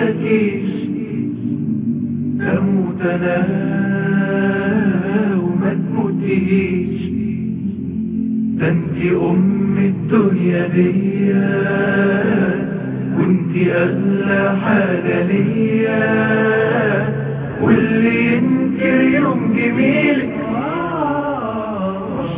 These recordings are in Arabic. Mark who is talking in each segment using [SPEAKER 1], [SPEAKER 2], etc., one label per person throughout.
[SPEAKER 1] تجيش تموت انا وما تموتيش، ده انتي ام الدنيا ديا وانتي اغلى حاجة ليا، واللي ينكر يوم جميلك مش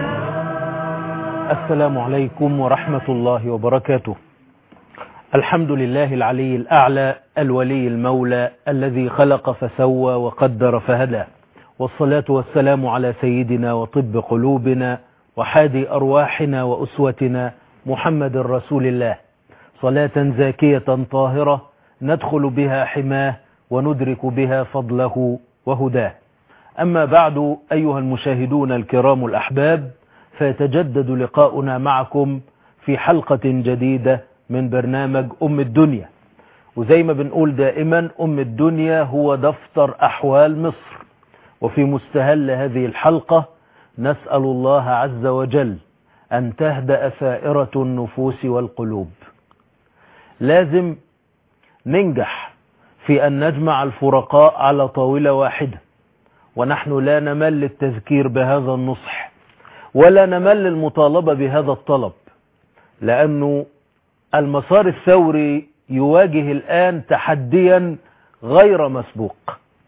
[SPEAKER 2] السلام عليكم ورحمة الله وبركاته. الحمد لله العلي الأعلى الولي المولى الذي خلق فسوى وقدر فهدى، والصلاة والسلام على سيدنا وطب قلوبنا وحادي أرواحنا وأسوتنا محمد رسول الله، صلاة زاكية طاهرة ندخل بها حماه وندرك بها فضله وهداه. أما بعد أيها المشاهدون الكرام الأحباب، فيتجدد لقاؤنا معكم في حلقة جديدة من برنامج أم الدنيا. وزي ما بنقول دائما أم الدنيا هو دفتر أحوال مصر، وفي مستهل هذه الحلقة نسأل الله عز وجل أن تهدأ ثائرة النفوس والقلوب. لازم ننجح في أن نجمع الفرقاء على طاولة واحدة، ونحن لا نمل للتذكير بهذا النصح ولا نمل للمطالبة بهذا الطلب، لأنه المسار الثوري يواجه الآن تحديا غير مسبوق.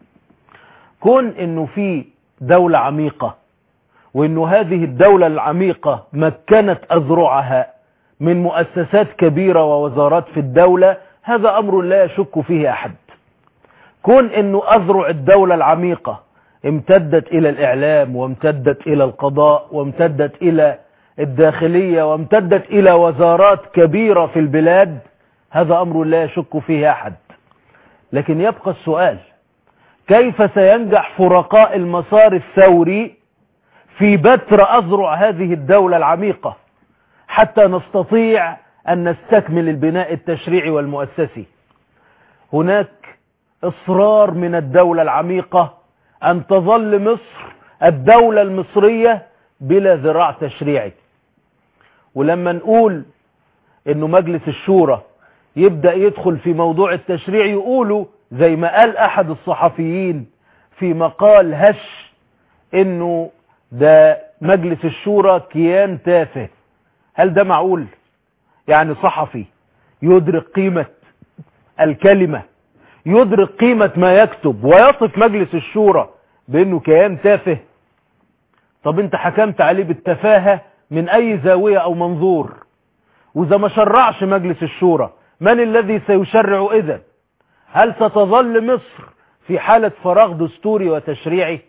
[SPEAKER 2] كون أنه في دولة عميقة، وأنه هذه الدولة العميقة مكنت أذرعها من مؤسسات كبيرة ووزارات في الدولة، هذا أمر لا يشك فيه أحد. كون أنه أذرع الدولة العميقة امتدت إلى الإعلام وامتدت إلى القضاء وامتدت إلى الداخلية وامتدت إلى وزارات كبيرة في البلاد، هذا أمر لا يشك فيه أحد. لكن يبقى السؤال: كيف سينجح فرقاء المسار الثوري في بتر أذرع هذه الدولة العميقة حتى نستطيع أن نستكمل البناء التشريعي والمؤسسي؟ هناك إصرار من الدولة العميقة أن تظل مصر الدولة المصرية بلا ذراع تشريعي. ولما نقول إنه مجلس الشورى يبدأ يدخل في موضوع التشريع، يقولوا زي ما قال أحد الصحفيين في مقال هش إنه ده مجلس الشورى كيان تافه. هل ده معقول؟ يعني صحفي يدرك قيمة الكلمة، يدرك قيمة ما يكتب، ويصف مجلس الشورى بأنه كيان تافه؟ طب انت حكمت عليه بالتفاهة من أي زاوية أو منظور؟ وإذا ما شرعش مجلس الشورى، من الذي سيشرع إذن؟ هل ستظل مصر في حالة فراغ دستوري وتشريعي؟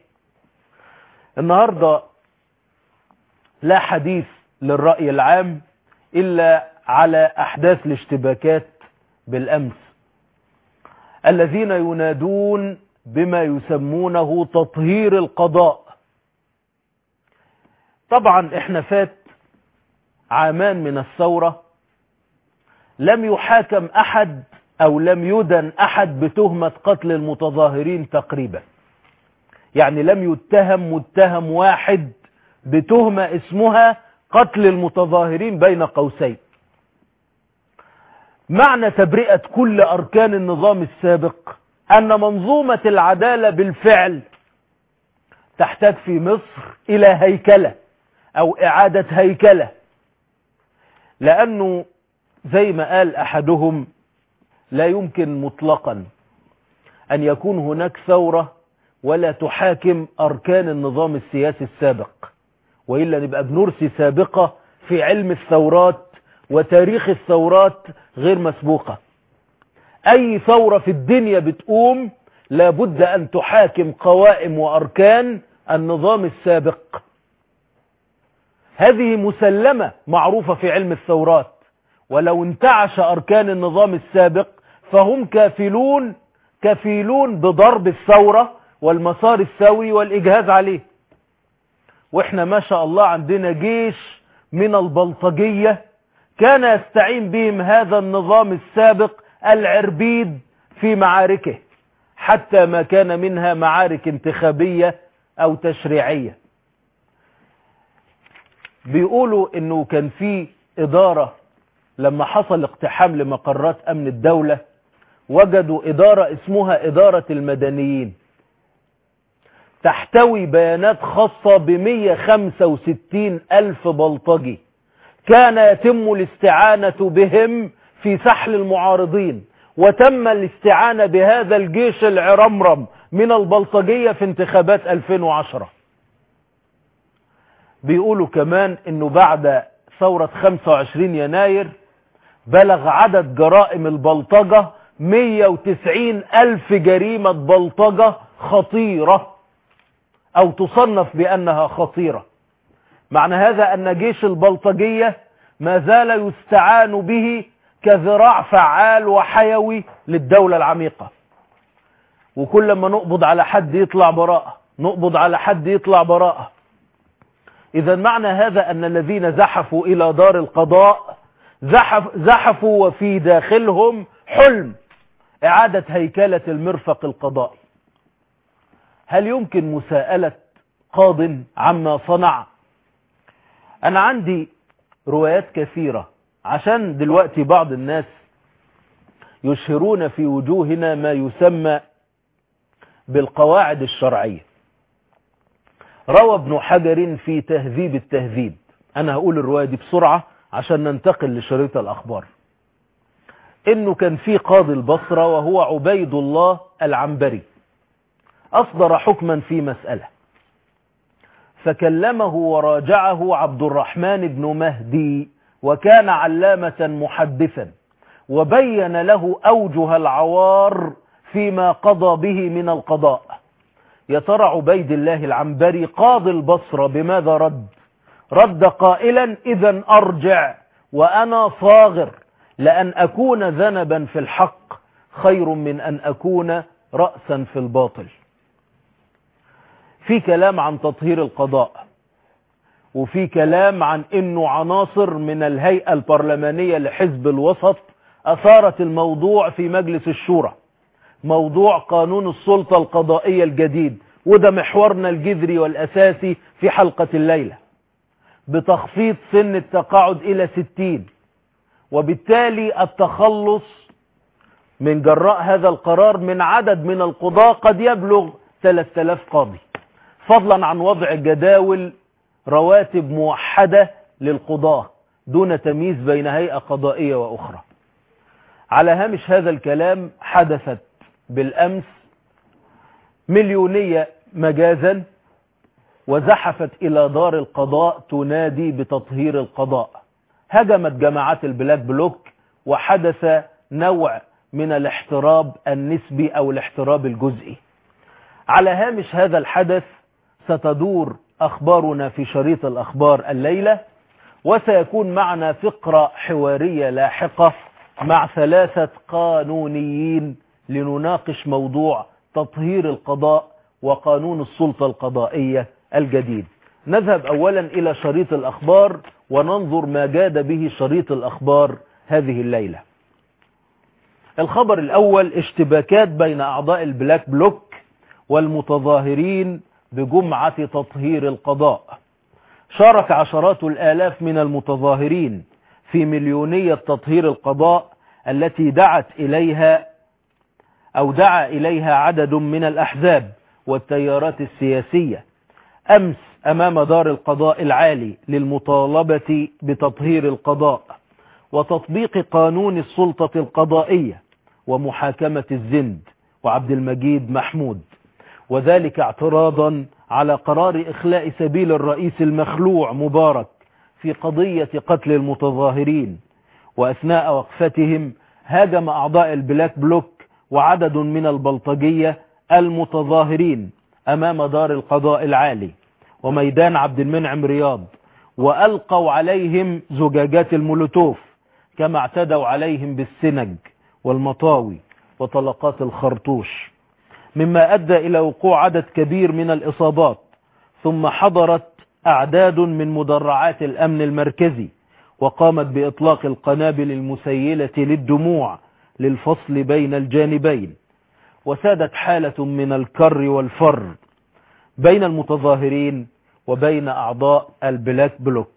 [SPEAKER 2] النهاردة لا حديث للرأي العام إلا على أحداث الاشتباكات بالأمس، الذين ينادون بما يسمونه تطهير القضاء. طبعا احنا فات عامان من الثورة، لم يحاكم أحد أو لم يدن أحد بتهمة قتل المتظاهرين تقريبا، يعني لم يتهم متهم واحد بتهمة اسمها قتل المتظاهرين بين قوسين. معنى تبرئة كل أركان النظام السابق أن منظومة العدالة بالفعل تحتاج في مصر إلى هيكلة أو إعادة هيكلة، لأنه زي ما قال أحدهم: لا يمكن مطلقا أن يكون هناك ثورة ولا تحاكم أركان النظام السياسي السابق، وإلا نبقى بنرسي سابقة في علم الثورات وتاريخ الثورات غير مسبوقة. أي ثورة في الدنيا بتقوم لابد أن تحاكم قوائم وأركان النظام السابق. هذه مسلمة معروفة في علم الثورات، ولو انتعش أركان النظام السابق فهم كفيلون بضرب الثورة والمسار الثوري والإجهاز عليه. وإحنا ما شاء الله عندنا جيش من البلطجية كان يستعين بهم هذا النظام السابق العربيد في معاركه، حتى ما كان منها معارك انتخابية أو تشريعية. بيقولوا انه كان في إدارة لما حصل اقتحام لمقرات أمن الدولة، وجدوا إدارة اسمها إدارة المدنيين، تحتوي بيانات خاصة ب165 ألف بلطجي كان يتم الاستعانة بهم في سحل المعارضين، وتم الاستعانة بهذا الجيش العرمرم من البلطجية في انتخابات 2010. بيقولوا كمان انه بعد ثورة 25 يناير بلغ عدد جرائم البلطجة 190 ألف جريمة بلطجة خطيرة أو تصنف بأنها خطيرة. معنى هذا أن جيش البلطجية ما زال يستعان به كذراع فعال وحيوي للدولة العميقة، وكل ما نقبض على حد يطلع براءة، نقبض على حد يطلع براءة. إذا معنى هذا أن الذين زحفوا إلى دار القضاء زحفوا وفي داخلهم حلم إعادة هيكلة المرفق القضائي. هل يمكن مساءلة قاض عما صنع؟ أنا عندي روايات كثيرة، عشان دلوقتي بعض الناس يشهرون في وجوهنا ما يسمى بالقواعد الشرعية. روى ابن حجر في تهذيب التهذيب، أنا هقول الرواية دي بسرعة عشان ننتقل لشريط الأخبار، إنه كان في قاضي البصرة وهو عبيد الله العنبري، أصدر حكما في مسألة، فكلمه وراجعه عبد الرحمن بن مهدي، وكان علامة محدثا، وبين له أوجه العوار فيما قضى به من القضاء. يا ترى عبيد الله العنبري قاضي البصرة بماذا رد قائلا: إذا أرجع وأنا صاغر، لأن أكون ذنبا في الحق خير من أن أكون رأسا في الباطل. في كلام عن تطهير القضاء، وفي كلام عن انه عناصر من الهيئة البرلمانية لحزب الوسط اثارت الموضوع في مجلس الشورى، موضوع قانون السلطة القضائية الجديد، وده محورنا الجذري والاساسي في حلقة الليلة، بتخفيض سن التقاعد الى 60، وبالتالي التخلص من جراء هذا القرار من عدد من القضاة قد يبلغ 3000 قاضي، فضلا عن وضع جداول رواتب موحدة للقضاة دون تمييز بين هيئة قضائية وأخرى. على هامش هذا الكلام حدثت بالأمس مليونية مجازا، وزحفت إلى دار القضاء تنادي بتطهير القضاء. هجمت جماعات البلاك بلوك، وحدث نوع من الاحتراب النسبي أو الاحتراب الجزئي. على هامش هذا الحدث ستدور أخبارنا في شريط الأخبار الليلة، وسيكون معنا فقرة حوارية لاحقة مع 3 قانونيين لنناقش موضوع تطهير القضاء وقانون السلطة القضائية الجديد. نذهب أولا إلى شريط الأخبار وننظر ما جاد به شريط الأخبار هذه الليلة. الخبر الأول: اشتباكات بين أعضاء البلاك بلوك والمتظاهرين بجمعة تطهير القضاء. شارك عشرات الآلاف من المتظاهرين في مليونية تطهير القضاء التي دعا إليها عدد من الأحزاب والتيارات السياسية أمس أمام دار القضاء العالي للمطالبة بتطهير القضاء وتطبيق قانون السلطة القضائية ومحاكمة الزند وعبد المجيد محمود، وذلك اعتراضا على قرار إخلاء سبيل الرئيس المخلوع مبارك في قضية قتل المتظاهرين. وأثناء وقفتهم هاجم أعضاء البلاك بلوك وعدد من البلطجية المتظاهرين أمام دار القضاء العالي وميدان عبد المنعم رياض، وألقوا عليهم زجاجات المولوتوف، كما اعتدوا عليهم بالسنج والمطاوي وطلقات الخرطوش، مما أدى إلى وقوع عدد كبير من الإصابات. ثم حضرت أعداد من مدرعات الأمن المركزي وقامت بإطلاق القنابل المسيلة للدموع للفصل بين الجانبين، وسادت حالة من الكر والفر بين المتظاهرين وبين أعضاء البلاك بلوك.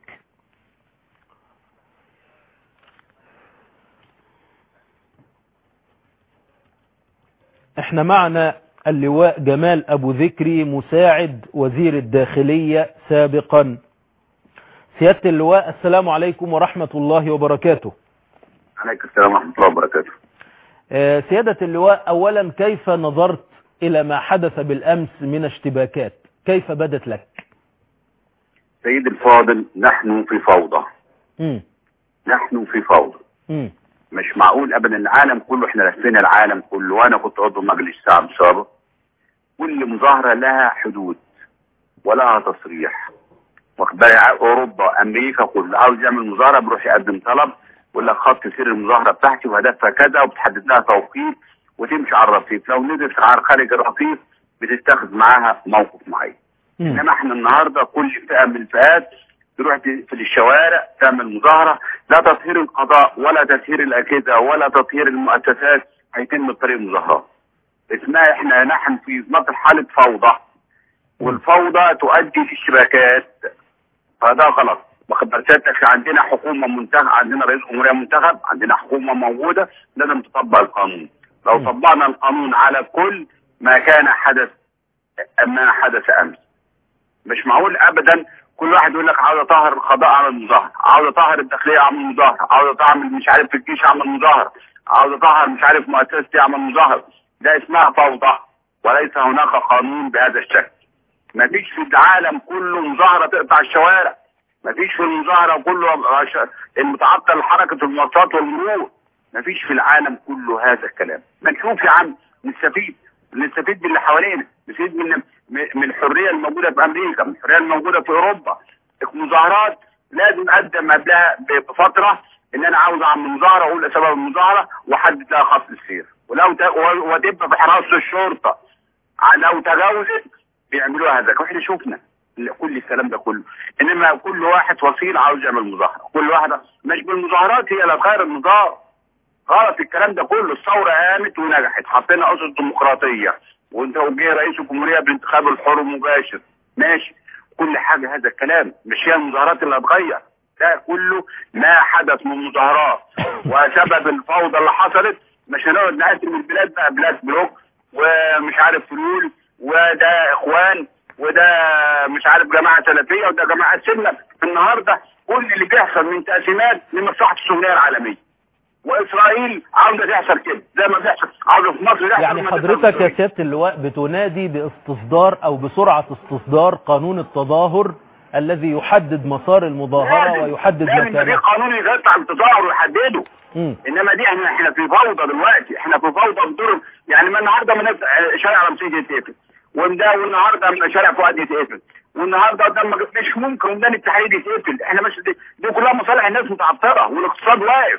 [SPEAKER 2] احنا معنا اللواء جمال أبو ذكري مساعد وزير الداخلية سابقا. سيادة اللواء، السلام عليكم ورحمة الله وبركاته.
[SPEAKER 3] عليكم السلام ورحمة الله وبركاته.
[SPEAKER 2] سيادة اللواء، أولا كيف نظرت إلى ما حدث بالأمس من اشتباكات؟ كيف بدت لك؟
[SPEAKER 3] سيد الفاضل، نحن في فوضى. نحن في فوضى. مش معقول أبدا. العالم كله، احنا لفينا العالم كله، وأنا كنت عضو مجلس الشعب سابق. كل مظاهرة لها حدود ولها تصريح. أوروبا، أمريكا، كل عاوز يعمل مظاهرة بيروح يقدم طلب، يقول لك خط سير المظاهرة بتاعتي وهدفها كذا، وبتحدد لها توقيت وتمشي على الرصيف. لو نزلت على خارج الرصيف بتتخذ معاها موقف معين. إنما احنا النهاردة كل فئة من الفئات تروح في الشوارع تعمل مظاهرة. لا تطهير القضاء ولا تطهير الأجهزة ولا تطهير المؤسسات هيتم بطريق المظاهرات. اسمها احنا نحن في مرحلة فوضى، والفوضى تؤدي في اشتباكات، فده غلط. واخد بالك؟ عندنا حكومة منتخب، عندنا رئيس جمهورية منتخب، عندنا حكومة موجودة، لازم تطبق القانون. لو طبقنا القانون على الكل ما كان حدث أمس. مش معقول أبدا كل واحد يقول لك عاوز اطهر القضاء اعمل مظاهره، عاوز اطهر الداخليه اعمل مظاهره، عاوز اطهر مش عارف في الجيش اعمل مظاهره، عاوز اطهر مش عارف مؤسستي اعمل مظاهره. ده اسمها فوضى، وليس هناك قانون بهذا الشكل. مفيش في العالم كله مظاهره تقطع الشوارع، مفيش في المظاهره كله المتعطل حركه المواصلات والمرور، مفيش في العالم كله هذا الكلام. ما نشوف يا عم، نستفيد باللي حوالينا، نستفيد من الحريه الموجوده في امريكا، من الحريه الموجوده في اوروبا. المظاهرات لازم اقدم قبلها بفتره ان انا عاوز اعمل مظاهره، واقول سبب المظاهره واحدد لها خط السير، وتبقى في حراسه الشرطه. لو تجاوزت بيعملوها هذا، واحنا شفنا كل الكلام ده كله. انما كل واحد وسيله عاوز يعمل مظاهره، كل واحده مش بالمظاهرات هي اللي تغير النظام. غلط الكلام ده كله. الثوره قامت ونجحت، حطينا اسس ديمقراطيه، وانت وجه رئيس الجمهوريه بالانتخاب الحر المباشر، ماشي كل حاجه. هذا الكلام مش هي المظاهرات اللي هتغير، ده كله ما حدث من مظاهرات وسبب الفوضى اللي حصلت. مش هنقعد نقسم البلاد بقى بلاد بلوك ومش عارف فلول، وده اخوان، وده مش عارف جماعه سلفيه، وده جماعه سنه. النهارده كل اللي بيحصل من تقسيمات لمصلحه الشموليه العالميه، واسرائيل عاوزه تحصل كده زي ما بيحصل، عاوزه في مصر تحصل.
[SPEAKER 2] يعني حضرتك يا سياده اللواء بتنادي باستصدار او بسرعه استصدار قانون التظاهر الذي يحدد مسار المظاهره ويحدد مكانها.
[SPEAKER 3] لازم في قانون يقطع التظاهر ويحدده. انما دي احنا في فوضى دلوقتي، احنا في فوضى بدور. يعني ما النهارده من شارع رمسيس يتقفل، والنهارده شارع فؤاد يتقفل، والنهارده مش ممكن ميدان التحرير يتقفل. احنا مش دي كلها مصالح الناس متعطله والاقتصاد واقف.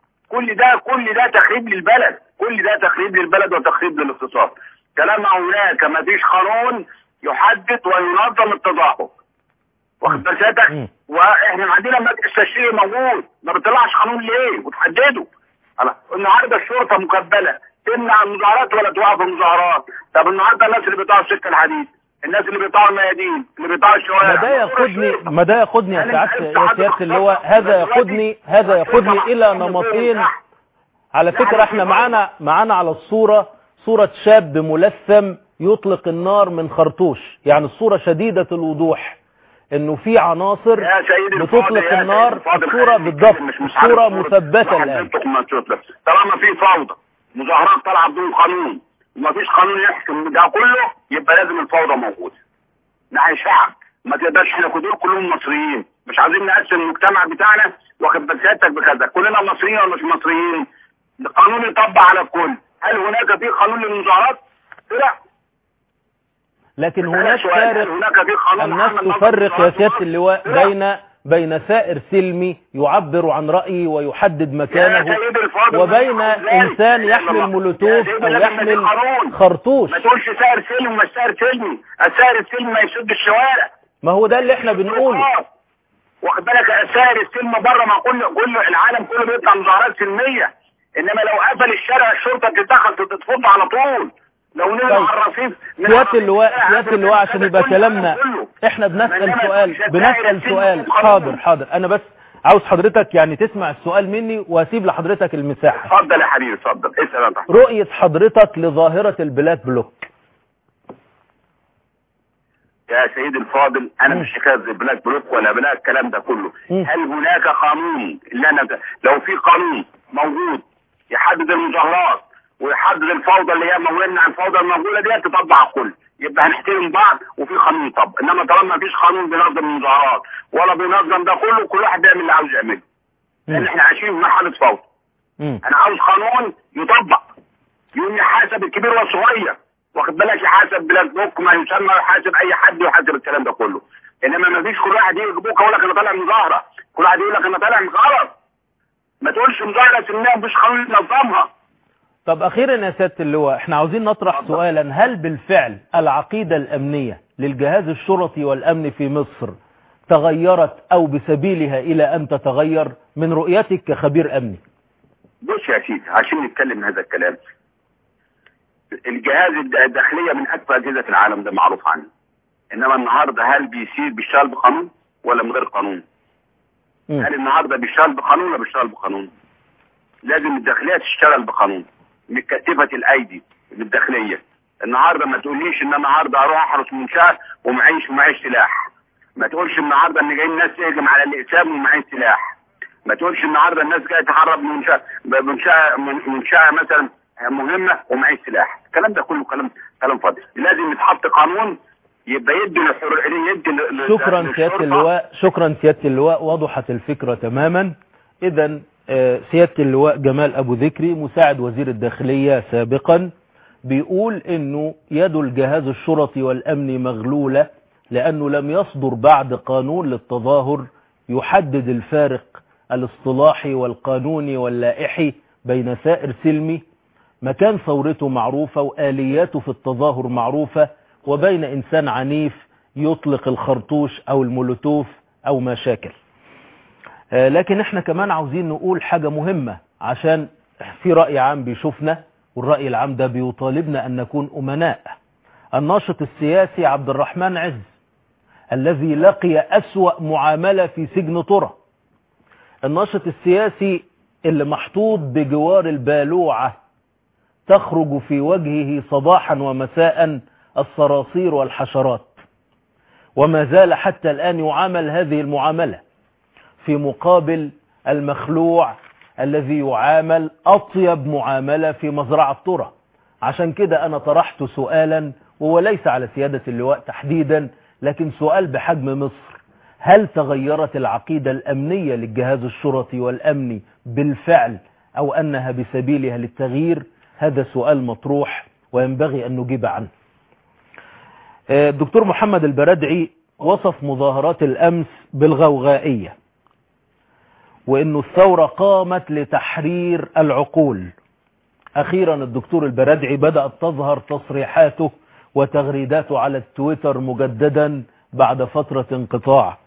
[SPEAKER 3] كل ده تخريب للبلد، كل ده تخريب للبلد وتخريب للاقتصاد. كلام هناك ما فيش قانون يحدد وينظم التظاهر، واخد بالك؟ واحنا عندنا مجلس تشريعي موجود، ما بيطلعش قانون ليه وتحدده؟ النهارده الشرطه مكبله تمنع المظاهرات ولا توقف المظاهرات. طب النهارده الناس اللي بيقطعوا السكه الحديد، الناس اللي بيقطعوا الميادين، اللي بيقطعوا الشوارع،
[SPEAKER 2] ما ده ياخدني يا سياده اللواء، هذا ياخدني الى نمطين. على فكره احنا معانا على الصوره صوره شاب ملثم يطلق النار من خرطوش، يعني الصوره شديده الوضوح انه في عناصر بتطلق النار. الصوره بالضبط، الصوره مثبته الان.
[SPEAKER 3] طالما في فوضى، مظاهرات طالعه بدون قانون وما فيش قانون يحكم ده كله، يبقى لازم الفوضى موجوده. ناحيه شعب ما تقدرش، احنا دول كلهم مصريين، مش عايزين نقسم المجتمع بتاعنا واخد بسيادتك بكذا. كلنا مصريين ولا مش مصريين؟ القانون يطبق على الكل. هل هناك في قانون للمظاهرات؟ لا.
[SPEAKER 2] لكن هناك فارق. الناس تفرق يا سيادة اللواء بين سائر سلمي يعبر عن رأيه ويحدد مكانه، وبين إنسان يحمل مولوتوف أو يحمل خرطوش.
[SPEAKER 3] ما تقولش سائر سلمي ومش سائر سلمي، السائر السلمي ما يسد الشوارع.
[SPEAKER 2] ما هو ده اللي احنا بنقوله.
[SPEAKER 3] واخد بالك؟ السائر السلمي بره، ما كل العالم كله بيطلع مظاهرات سلمية، انما لو قفل الشارع الشرطة تتدخل تتفض على طول. لو نزل على الرصيف
[SPEAKER 2] سيادة اللواء عشان يبقى كلامنا احنا بنسأل سؤال. حاضر. انا بس عاوز حضرتك يعني تسمع السؤال مني واسيب لحضرتك المساحة.
[SPEAKER 3] اتفضل يا حبيبي اتفضل اسأل انت.
[SPEAKER 2] رؤية حضرتك لظاهرة البلاك بلوك.
[SPEAKER 3] يا سيدي الفاضل انا مش حكايه بلاك بلوك ولا بلا الكلام ده كله. هل هناك قانون اللي انا لو في قانون موجود يحدد المظاهرات ويحدد الفوضى اللي هي موجودة عن الفوضى الموجوده دي تطبق على الكل يبقى هنحترم بعض وفي قانون يطبق. انما طالما ما فيش قانون بينظم المظاهرات ولا بينظم ده كله كل واحد بيعمل اللي عاوز يعمله. لان احنا عايشين في مرحله فوضى. انا عاوز قانون يطبق يقوم يحاسب الكبير والصغير واخد بالك يحاسب بلاك بوك ما يسمى يحاسب اي حد يحاسب الكلام ده كله. انما ما فيش كل واحد يجي بوك يقول لك انا طالع مظاهره كل واحد يقول لك انا طالع غلط. ما تقولش مظاهره سنيه مفيش قانون ينظمها.
[SPEAKER 2] طب اخيرا يا سيادة اللواء احنا عاوزين نطرح سؤالا هل بالفعل العقيدة الامنية للجهاز الشرطي والامن في مصر تغيرت او بسبيلها الى ان تتغير من رؤيتك كخبير امني؟
[SPEAKER 3] بص يا سيدي عشان نتكلم هذا الكلام الجهاز الداخلية من اكبر اجهزة العالم ده معروف عنه. انما النهاردة هل بيشتغل بقانون ولا من غير قانون؟ هل النهاردة بيشتغل بقانون ولا بيشتغل بقانون؟ لازم الداخلية تشتغل بقانون متكتفة الايدي بالداخلية. النهاردة ما تقوليش ان النهاردة اروح احرس منشأة ومعيش سلاح. ما تقولش النهاردة ان جايين الناس تهجم على الاقسام ومعيش سلاح. ما تقولش النهاردة الناس جاية تحرب منشأة مثلا مهمة ومعيش سلاح. الكلام ده كله كلام فاضي. لازم يتحط قانون يبقى يدي
[SPEAKER 2] شكرا سيادة اللواء. شكرا سيادة اللواء وضحت الفكرة تماما. اذا سيادة اللواء جمال ابو ذكري مساعد وزير الداخلية سابقا بيقول انه يد الجهاز الشرطي والامني مغلولة لانه لم يصدر بعد قانون للتظاهر يحدد الفارق الاصطلاحي والقانوني واللائحي بين سائر سلمي مكان ثورته معروفة وآلياته في التظاهر معروفة وبين إنسان عنيف يطلق الخرطوش أو المولوتوف أو ما شاكل. لكن احنا كمان عاوزين نقول حاجة مهمة عشان في رأي عام بيشوفنا والرأي العام ده بيطالبنا أن نكون أمناء. الناشط السياسي عبد الرحمن عز الذي لقي أسوأ معاملة في سجن طرة. الناشط السياسي اللي محطوط بجوار البالوعة تخرج في وجهه صباحا ومساء الصراصير والحشرات وما زال حتى الآن يعامل هذه المعاملة في مقابل المخلوع الذي يعامل أطيب معاملة في مزرعة طرة. عشان كده أنا طرحت سؤالا وهو ليس على سيادة اللواء تحديدا لكن سؤال بحجم مصر. هل تغيرت العقيدة الأمنية للجهاز الشرطي والأمني بالفعل أو أنها بسبيلها للتغيير؟ هذا سؤال مطروح وينبغي أن نجيب عنه. الدكتور محمد البرادعي وصف مظاهرات الأمس بالغوغائية وأن الثورة قامت لتحرير العقول. أخيرا الدكتور البرادعي بدأت تظهر تصريحاته وتغريداته على التويتر مجددا بعد فترة انقطاع.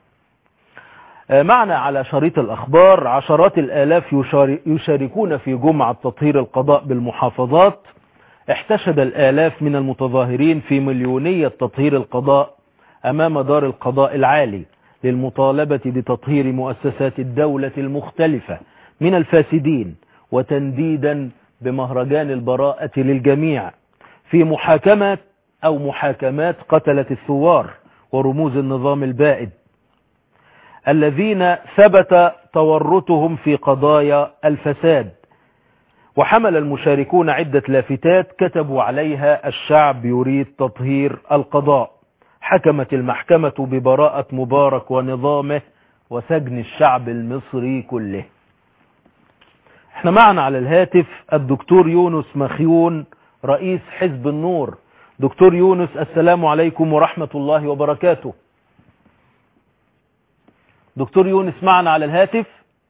[SPEAKER 2] معنا على شريط الأخبار عشرات الآلاف يشاركون في جمعة تطهير القضاء بالمحافظات. احتشد الآلاف من المتظاهرين في مليونية تطهير القضاء أمام دار القضاء العالي للمطالبة بتطهير مؤسسات الدولة المختلفة من الفاسدين وتنديدا بمهرجان البراءة للجميع في محاكمات قتلة الثوار ورموز النظام البائد الذين ثبت تورطهم في قضايا الفساد. وحمل المشاركون عدة لافتات كتبوا عليها الشعب يريد تطهير القضاء، حكمت المحكمة ببراءة مبارك ونظامه وسجن الشعب المصري كله. احنا معنا على الهاتف الدكتور يونس مخيون رئيس حزب النور. دكتور يونس السلام عليكم ورحمة الله وبركاته. دكتور يونس معنا على الهاتف؟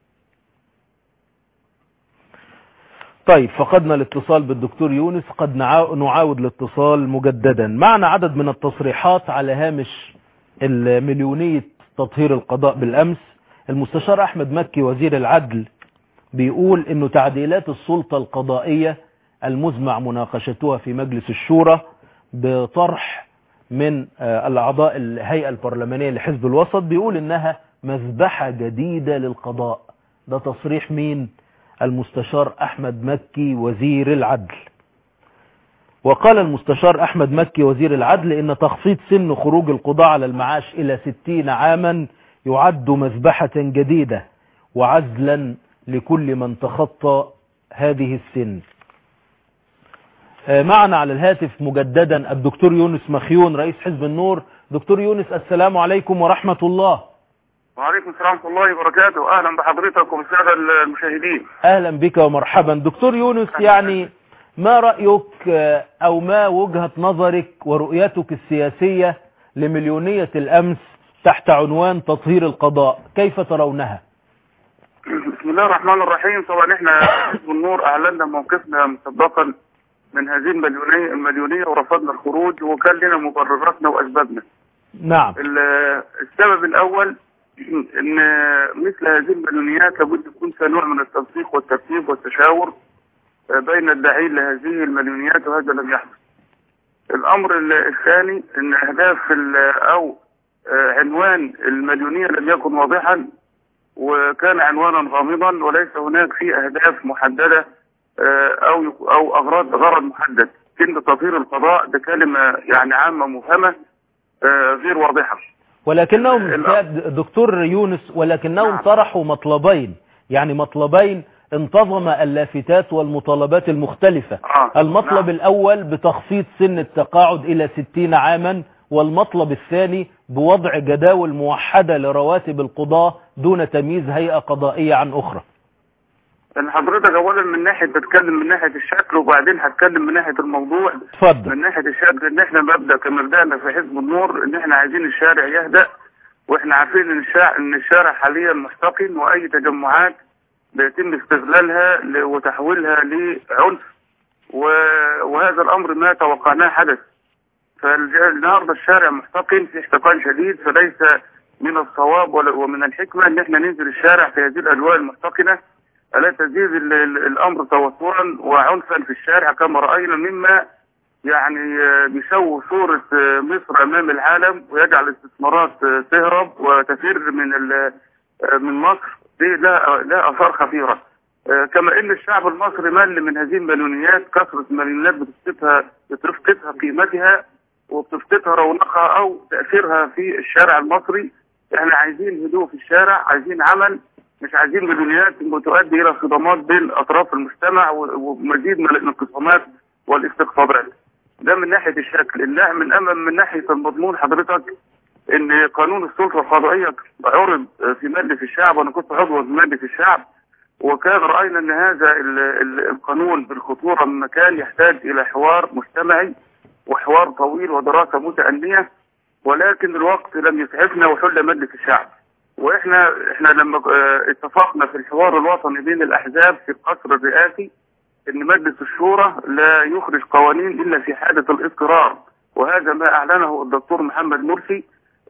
[SPEAKER 2] طيب فقدنا الاتصال بالدكتور يونس، قد نعاود الاتصال مجددا. معنا عدد من التصريحات على هامش المليونية تطهير القضاء بالأمس. المستشار أحمد مكي وزير العدل بيقول إنه تعديلات السلطة القضائية المزمع مناقشتها في مجلس الشورى بطرح من الأعضاء الهيئة البرلمانية لحزب الوسط بيقول إنها مذبحة جديدة للقضاء. ده تصريح مين؟ المستشار أحمد مكي وزير العدل. وقال المستشار أحمد مكي وزير العدل إن تخفيض سن خروج القضاء على المعاش إلى 60 عاما يعد مذبحة جديدة وعزلا لكل من تخطى هذه السن. معنا على الهاتف مجددا الدكتور يونس مخيون رئيس حزب النور. دكتور يونس، السلام عليكم ورحمة الله.
[SPEAKER 4] وعليكم السلام ورحمة الله وبركاته. أهلا بحضرتك وبالسادة المشاهدين.
[SPEAKER 2] أهلا بك ومرحبا. دكتور يونس، يعني ما رأيك أو ما وجهة نظرك ورؤيتك السياسية لمليونية الأمس تحت عنوان تطهير القضاء، كيف ترونها؟
[SPEAKER 4] بسم الله الرحمن الرحيم. طبعا احنا حزب النور أعلنا موقفنا مسبقا من هذه المليونية ورفضنا الخروج، وكان لنا مبرراتنا وأسبابنا.
[SPEAKER 2] نعم.
[SPEAKER 4] السبب الأول ان مثل هذه المليونيات لابد يكون فيها نوع من التنسيق والترتيب والتشاور بين الداعين لهذه المليونيات، وهذا لم يحدث. الامر الثاني ان اهداف او عنوان المليونية لم يكن واضحا، وكان عنوانا غامضا، وليس هناك فيه اهداف محددة او غرض محدد. كلمة تطهير القضاء ده كلمة يعني عامة مفهمة غير واضحة.
[SPEAKER 2] ولكنهم دكتور يونس ولكنهم طرحوا مطلبين، يعني مطلبين انتظم اللافتات والمطالبات المختلفة. المطلب الأول بتخفيض سن التقاعد إلى 60 عاما، والمطلب الثاني بوضع جداول موحدة لرواتب القضاة دون تمييز هيئة قضائية عن أخرى.
[SPEAKER 4] ان حضرتك اولا من ناحيه تتكلم من ناحيه الشكل، وبعدين هتكلم من ناحيه الموضوع.
[SPEAKER 2] اتفضل.
[SPEAKER 4] من ناحيه الشكل ان احنا كمبدأنا في حزب النور ان احنا عايزين الشارع يهدأ، واحنا عارفين ان الشارع حاليا محتقن، واي تجمعات بيتم استغلالها وتحويلها لعنف، وهذا الامر ما توقعناه حدث. فالنهارده الشارع محتقن في احتقان شديد، فليس من الصواب ومن الحكمه ان احنا ننزل الشارع في هذه الاجواء المحتقنه، ألا تزيد الأمر توترا وعنفا في الشارع كما رأينا، مما يعني يسوي صورة مصر أمام العالم، ويجعل الاستثمارات تهرب وتفر من مصر. دي لا آثار خطيرة. كما إن الشعب المصري مل من هذه المليونيات، كثرة المليونيات بتفقدها قيمتها وبتفقدها رونقها أو تأثيرها في الشارع المصري. احنا عايزين هدوء في الشارع، عايزين عمل، مش عايزين مليونيات تؤدي الى صدامات بين اطراف المجتمع ومزيد من الانقسامات والاستقطابات. ده من ناحيه الشكل. من ناحيه المضمون حضرتك ان قانون السلطه القضائيه عرض في مجلس الشعب، وانا كنت عضو في مجلس الشعب، وكان راينا ان هذا القانون بالخطوره من مكان يحتاج الى حوار مجتمعي وحوار طويل ودراسه متأنية، ولكن الوقت لم يسعفنا وحل مجلس الشعب. واحنا لما اتفقنا في الحوار الوطني بين الاحزاب في القصر الرئاسي ان مجلس الشورى لا يخرج قوانين الا في حالة الاضطرار، وهذا ما اعلنه الدكتور محمد مرسي،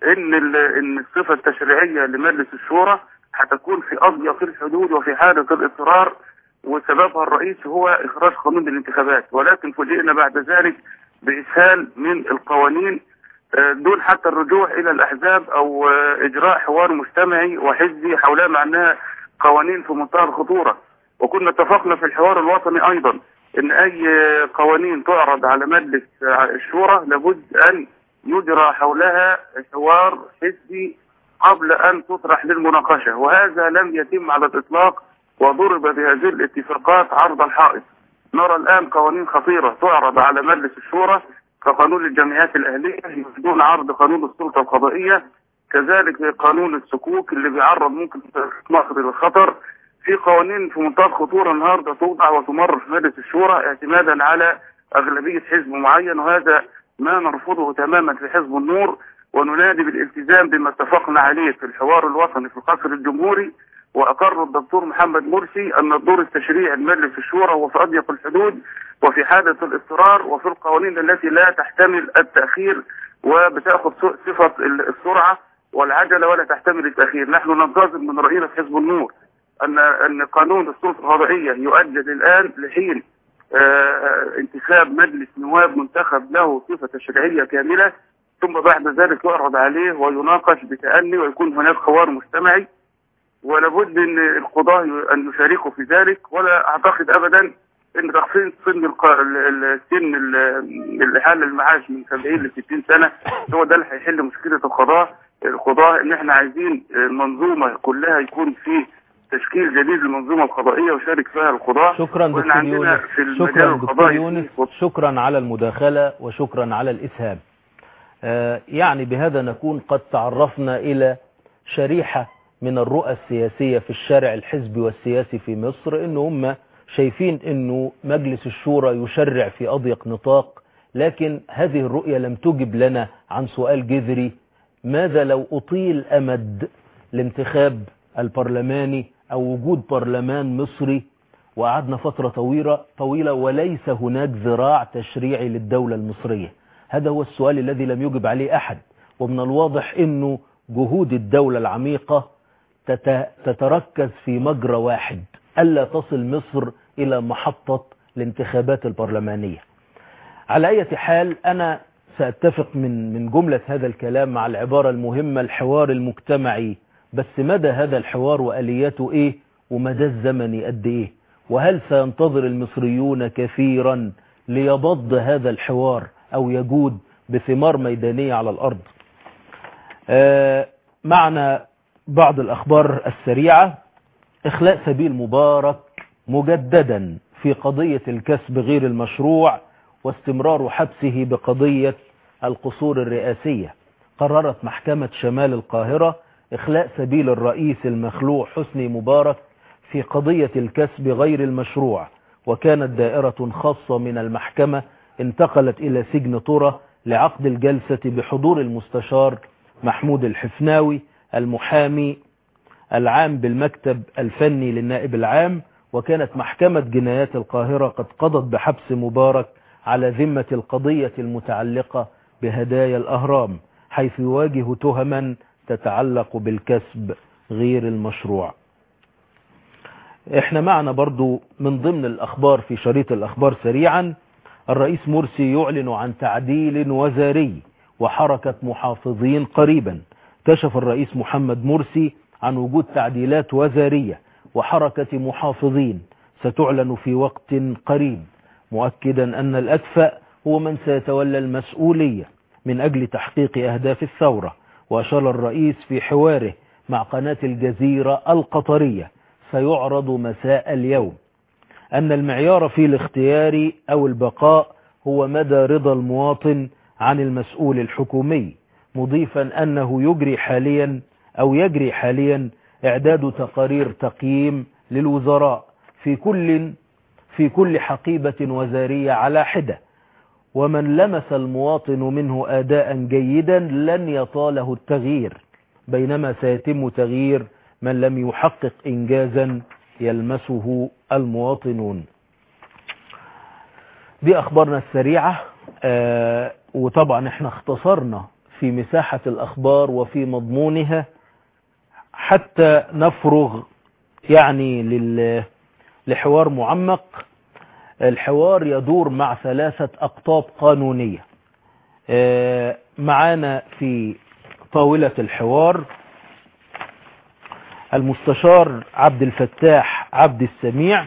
[SPEAKER 4] ان الصفة التشريعية لمجلس الشورى هتكون في اضيق الحدود وفي حالة الاضطرار، وسببها الرئيسي هو اخراج قانون الانتخابات. ولكن فوجئنا بعد ذلك باسهال من القوانين دون حتى الرجوع الى الاحزاب او اجراء حوار مجتمعي وحزبي حولها، مع انها قوانين في منتهى الخطوره. وكنا اتفقنا في الحوار الوطني ايضا ان اي قوانين تعرض على مجلس الشورى لابد ان يجرى حولها حوار حزبي قبل ان تطرح للمناقشه، وهذا لم يتم على الاطلاق، وضرب بهذه الاتفاقات عرض الحائط. نرى الان قوانين خطيره تعرض على مجلس الشورى كقانون الجمعيات الأهلية بدون عرض قانون السلطة القضائية، كذلك قانون السكوك اللي بيعرض ممكن مصر للخطر. في قوانين في منتهى الخطورة النهارده توضع وتمر في مجلس الشورى اعتمادا على أغلبية حزب معين، وهذا ما نرفضه تماما في حزب النور، وننادي بالالتزام بما اتفقنا عليه في الحوار الوطني في القصر الجمهوري. وأقر الدكتور محمد مرسي أن الدور التشريعي لمجلس الشورى هو في أضيق الحدود وفي حالة الاضطرار وفي القوانين التي لا تحتمل التأخير وبتأخذ صفة السرعة والعجلة ولا تحتمل التأخير. نحن ننتظر من رأينا في حزب النور أن قانون السلطة القضائية يؤجل الآن لحين انتخاب مجلس نواب منتخب له صفة تشريعية كاملة، ثم بعد ذلك يعرض عليه ويناقش بتأني ويكون هناك حوار مجتمعي، ولابد ان القضاة ان يشاركوا في ذلك. ولا اعتقد ابدا ان تخفيض سن السن اللي حال المعاش من 70 ل 60 سنة هو ده اللي هيحل مشكلة القضاة. ان احنا عايزين المنظومة كلها يكون في تشكيل جديد للمنظومة القضائية وشارك فيها القضاة.
[SPEAKER 2] شكرا دكتور يونس. شكرا على المداخلة وشكرا على الإسهام. يعني بهذا نكون قد تعرفنا إلى شريحة من الرؤى السياسية في الشارع الحزبي والسياسي في مصر، إنه هم شايفين إنه مجلس الشورى يشرع في أضيق نطاق، لكن هذه الرؤية لم تجب لنا عن سؤال جذري: ماذا لو أطيل أمد الانتخاب البرلماني أو وجود برلمان مصري وقعدنا فترة طويلة وليس هناك ذراع تشريعي للدولة المصرية؟ هذا هو السؤال الذي لم يجب عليه أحد. ومن الواضح أنه جهود الدولة العميقة تتركز في مجرى واحد: ألا تصل مصر إلى محطة الانتخابات البرلمانية. على أي حال أنا سأتفق من جملة هذا الكلام مع العبارة المهمة: الحوار المجتمعي. بس مدى هذا الحوار وآلياته إيه؟ ومدى الزمني قد إيه؟ وهل سينتظر المصريون كثيرا ليبض هذا الحوار أو يجود بثمار ميدانية على الأرض؟ معنا بعض الأخبار السريعة. إخلاء سبيل مبارك مجددا في قضية الكسب غير المشروع واستمرار حبسه بقضية القصور الرئاسية. قررت محكمة شمال القاهرة إخلاء سبيل الرئيس المخلوع حسني مبارك في قضية الكسب غير المشروع، وكانت دائرة خاصة من المحكمة انتقلت إلى سجن طرة لعقد الجلسة بحضور المستشار محمود الحفناوي المحامي العام بالمكتب الفني للنائب العام. وكانت محكمة جنايات القاهرة قد قضت بحبس مبارك على ذمة القضية المتعلقة بهدايا الأهرام، حيث يواجه تهما تتعلق بالكسب غير المشروع. احنا معنا برضو من ضمن الأخبار في شريط الأخبار سريعا: الرئيس مرسي يعلن عن تعديل وزاري وحركة محافظين قريبا. كشف الرئيس محمد مرسي عن وجود تعديلات وزارية وحركة محافظين ستعلن في وقت قريب، مؤكدا أن الأكفأ هو من سيتولى المسؤولية من أجل تحقيق أهداف الثورة. وأشار الرئيس في حواره مع قناة الجزيرة القطرية سيعرض مساء اليوم أن المعيار في الاختيار أو البقاء هو مدى رضا المواطن عن المسؤول الحكومي، مضيفا أنه يجري حاليا إعداد تقارير تقييم للوزراء في كل حقيبة وزارية على حدة، ومن لمس المواطن منه أداء جيدا لن يطاله التغيير، بينما سيتم تغيير من لم يحقق إنجازا يلمسه المواطنون. دي أخبارنا السريعة، وطبعا احنا اختصرنا في مساحة الأخبار وفي مضمونها حتى نفرغ يعني لحوار معمق. الحوار يدور مع 3 أقطاب قانونية. معانا في طاولة الحوار المستشار عبد الفتاح عبد السميع،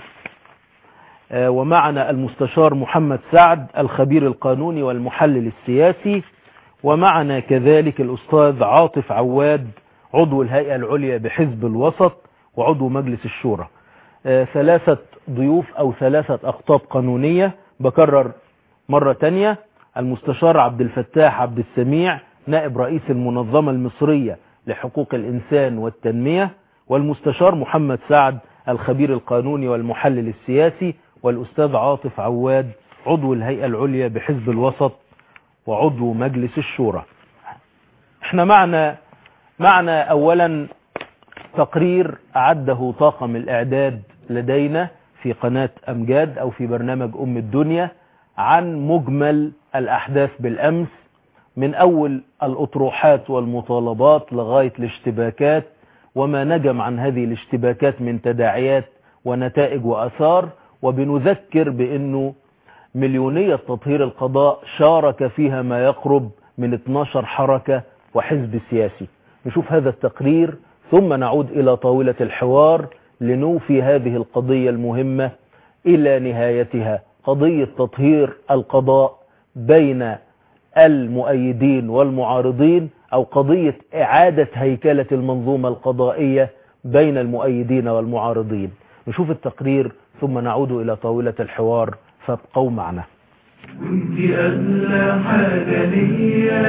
[SPEAKER 2] ومعنا المستشار محمد سعد الخبير القانوني والمحلل السياسي، ومعنا كذلك الأستاذ عاطف عواد عضو الهيئة العليا بحزب الوسط وعضو مجلس الشورى. 3 ضيوف أو 3 أقطاب قانونية. بكرر مرة تانية: المستشار عبد الفتاح عبد السميع نائب رئيس المنظمة المصرية لحقوق الإنسان والتنمية، والمستشار محمد سعد الخبير القانوني والمحلل السياسي، والأستاذ عاطف عواد عضو الهيئة العليا بحزب الوسط وعضو مجلس الشورى. احنا معنا أولا تقرير أعده طاقم الإعداد لدينا في قناة أمجاد أو في برنامج أم الدنيا عن مجمل الأحداث بالأمس، من أول الأطروحات والمطالبات لغاية الاشتباكات وما نجم عن هذه الاشتباكات من تداعيات ونتائج وأثار. وبنذكر بأنه مليونية تطهير القضاء شارك فيها ما يقرب من 12 حركة وحزب سياسي. نشوف هذا التقرير ثم نعود إلى طاولة الحوار لنوفي هذه القضية المهمة إلى نهايتها، قضية تطهير القضاء بين المؤيدين والمعارضين، أو قضية إعادة هيكلة المنظومة القضائية بين المؤيدين والمعارضين. نشوف التقرير ثم نعود إلى طاولة الحوار، فابقوا معنا.
[SPEAKER 1] وانت أغلى حاجة ليا،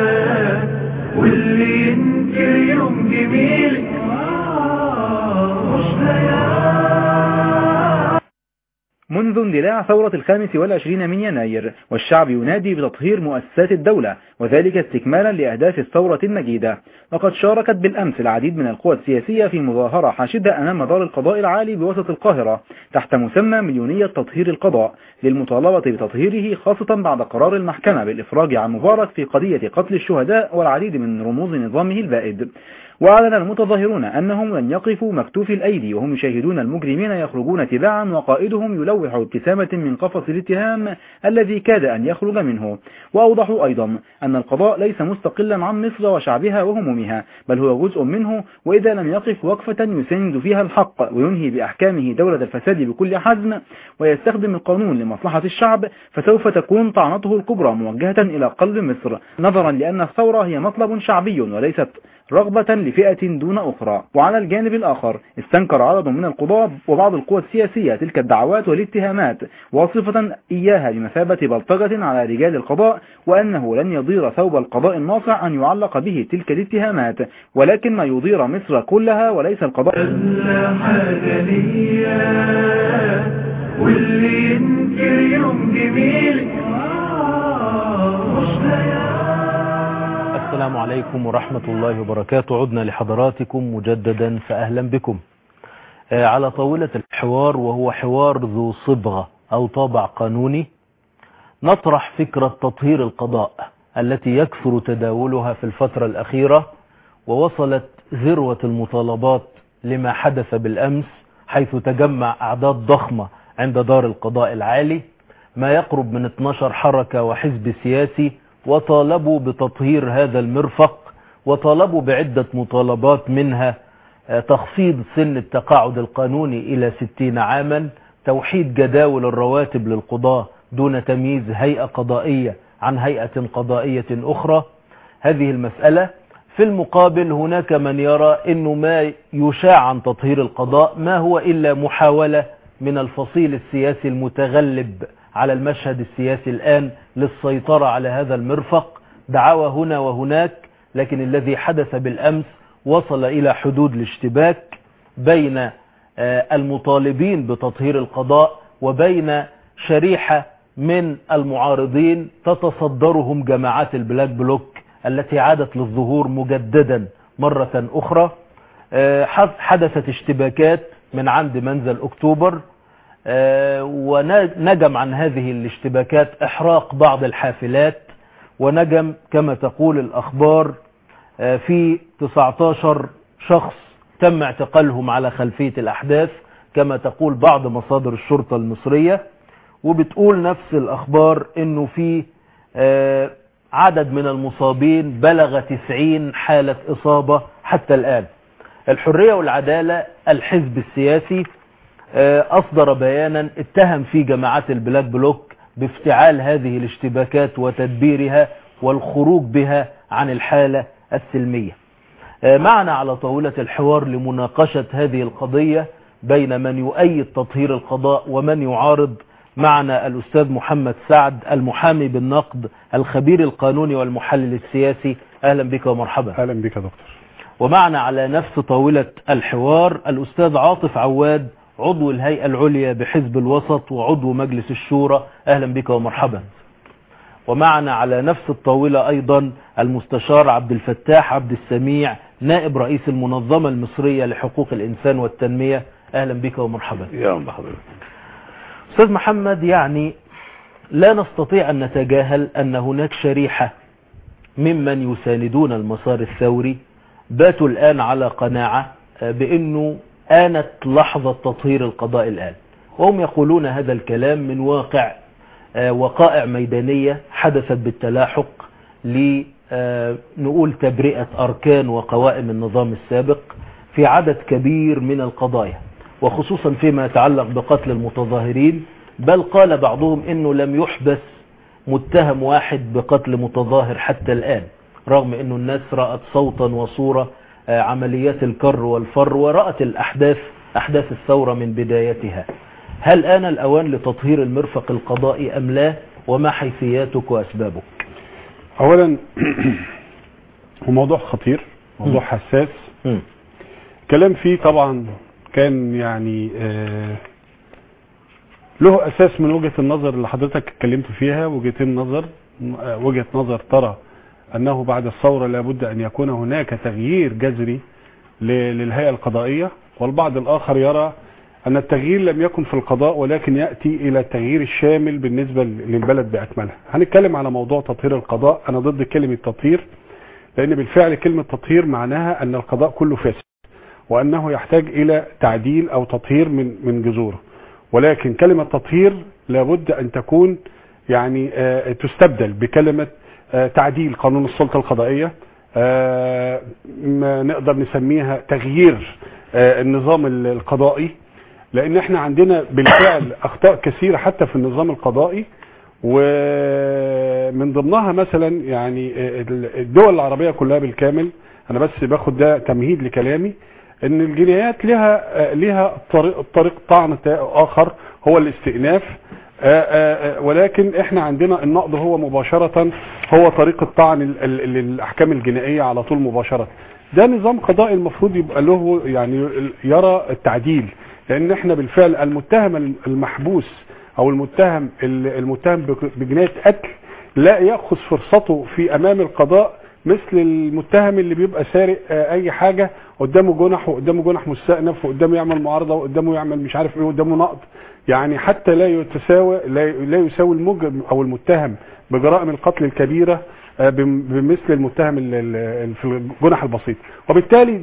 [SPEAKER 1] واللي ينكر يوم جميلك مش
[SPEAKER 5] منذ اندلاع ثورة 25 من يناير والشعب ينادي بتطهير مؤسسات الدولة، وذلك استكمالا لأهداف الثورة المجيدة. وقد شاركت بالأمس العديد من القوى السياسية في مظاهرة حاشدة أمام دار القضاء العالي بوسط القاهرة تحت مسمى مليونية تطهير القضاء، للمطالبة بتطهيره، خاصة بعد قرار المحكمة بالإفراج عن مبارك في قضية قتل الشهداء والعديد من رموز نظامه البائد. وأعلن المتظاهرون أنهم لن يقفوا مكتوفي الأيدي وهم يشاهدون المجرمين يخرجون تباعا، وقائدهم يلوح ابتسامة من قفص الاتهام الذي كاد أن يخرج منه. وأوضحوا أيضا أن القضاء ليس مستقلا عن مصر وشعبها وهمومها، بل هو جزء منه، وإذا لم يقف وقفة يسند فيها الحق وينهي بأحكامه دولة الفساد بكل حزم ويستخدم القانون لمصلحة الشعب، فسوف تكون طعنته الكبرى موجهة إلى قلب مصر، نظرا لأن الثورة هي مطلب شعبي وليست رغبة لفئة دون أخرى. وعلى الجانب الآخر استنكر عدد من القضاة وبعض القوى السياسية تلك الدعوات والاتهامات، واصفة إياها بمثابة بلطجة على رجال القضاء، وأنه لن يضير ثوب القضاء الناصع أن يعلق به تلك الاتهامات، ولكن ما يضير مصر كلها وليس القضاء.
[SPEAKER 1] واللي ينكر يوم جميلك
[SPEAKER 2] السلام عليكم ورحمة الله وبركاته. عدنا لحضراتكم مجددا، فأهلا بكم على طاولة الحوار، وهو حوار ذو صبغة أو طابع قانوني. نطرح فكرة تطهير القضاء التي يكثر تداولها في الفترة الأخيرة، ووصلت ذروة المطالبات لما حدث بالأمس، حيث تجمع أعداد ضخمة عند دار القضاء العالي، ما يقرب من 12 حركة وحزب سياسي، وطالبوا بتطهير هذا المرفق، وطالبوا بعدة مطالبات، منها تخفيض سن التقاعد القانوني إلى 60 عاما، توحيد جداول الرواتب للقضاة دون تمييز هيئة قضائية عن هيئة قضائية أخرى. هذه المسألة. في المقابل هناك من يرى أنه ما يشاع عن تطهير القضاء ما هو إلا محاولة من الفصيل السياسي المتغلب على المشهد السياسي الآن للسيطرة على هذا المرفق، دعاوى هنا وهناك. لكن الذي حدث بالأمس وصل إلى حدود الاشتباك بين المطالبين بتطهير القضاء وبين شريحة من المعارضين تتصدرهم جماعات البلاك بلوك التي عادت للظهور مجددا مرة أخرى. حدثت اشتباكات من عند منزل أكتوبر، ونجم عن هذه الاشتباكات إحراق بعض الحافلات، ونجم كما تقول الأخبار في 19 شخص تم اعتقالهم على خلفية الأحداث كما تقول بعض مصادر الشرطة المصرية. وبتقول نفس الأخبار أنه في عدد من المصابين بلغ 90 حالة إصابة حتى الآن. الحرية والعدالة الحزب السياسي أصدر بيانا اتهم فيه جماعات البلاك بلوك بافتعال هذه الاشتباكات وتدبيرها والخروج بها عن الحالة السلمية. معنا على طاولة الحوار لمناقشة هذه القضية بين من يؤيد تطهير القضاء ومن يعارض، معنا الأستاذ محمد سعد المحامي بالنقد، الخبير القانوني والمحلل السياسي. أهلا بك ومرحبا.
[SPEAKER 6] أهلا بك دكتور.
[SPEAKER 2] ومعنا على نفس طاولة الحوار الأستاذ عاطف عواد، عضو الهيئة العليا بحزب الوسط وعضو مجلس الشورى. أهلا بك ومرحبا. ومعنا على نفس الطاولة أيضا المستشار عبد الفتاح عبد السميع، نائب رئيس المنظمة المصرية لحقوق الإنسان والتنمية. أهلا بك ومرحبا.
[SPEAKER 6] يا مرحبا.
[SPEAKER 2] أستاذ محمد، يعني لا نستطيع أن نتجاهل أن هناك شريحة ممن يساندون المسار الثوري باتوا الآن على قناعة بأنه آنت لحظة تطهير القضاء الآن، وهم يقولون هذا الكلام من واقع وقائع ميدانية حدثت بالتلاحق لنقول تبرئة أركان وقوائم النظام السابق في عدد كبير من القضايا، وخصوصا فيما يتعلق بقتل المتظاهرين، بل قال بعضهم إنه لم يحبس متهم واحد بقتل متظاهر حتى الآن، رغم إنه الناس رأت صوتا وصورة عمليات الكر والفر، ورأت أحداث الثورة من بدايتها. هل آن الأوان لتطهير المرفق القضائي أم لا؟ وما حيثياتك وأسبابك؟
[SPEAKER 6] أولا هو موضوع خطير، موضوع حساس. كلام فيه طبعا كان يعني له أساس من وجهة النظر اللي حضرتك اتكلمت فيها، وجهة نظر ترى أنه بعد الثورة لابد أن يكون هناك تغيير جذري للهيئة القضائية، والبعض الآخر يرى أن التغيير لم يكن في القضاء ولكن يأتي إلى التغيير الشامل بالنسبة للبلد بأكملها. هنتكلم على موضوع تطهير القضاء. أنا ضد كلمة تطهير، لأن بالفعل كلمة تطهير معناها أن القضاء كله فاسد وأنه يحتاج إلى تعديل أو تطهير من جذوره، ولكن كلمة تطهير لابد أن تكون يعني تستبدل بكلمة تعديل قانون السلطة القضائية، ما نقدر نسميها تغيير النظام القضائي، لأن احنا عندنا بالفعل أخطاء كثيرة حتى في النظام القضائي، ومن ضمنها مثلا يعني الدول العربية كلها بالكامل. أنا بس باخد ده تمهيد لكلامي، ان الجنايات لها طريق طعن آخر هو الاستئناف، ولكن احنا عندنا النقض هو مباشرة هو طريق الطعن للأحكام الجنائية على طول مباشرة. ده نظام قضائي المفروض يبقى له يعني يرى التعديل، لان احنا بالفعل المتهم المحبوس او المتهم بجناية قتل لا يأخذ فرصته في امام القضاء مثل المتهم اللي بيبقى سارق اي حاجة قدامه جنح، وقدامه جنح مستأنف، وقدامه يعمل معارضة، وقدامه يعمل مش عارف ايه، وقدامه نقض، يعني حتى لا يساوي المجرم او المتهم بجرائم القتل الكبيرة بمثل المتهم في الجنح البسيط. وبالتالي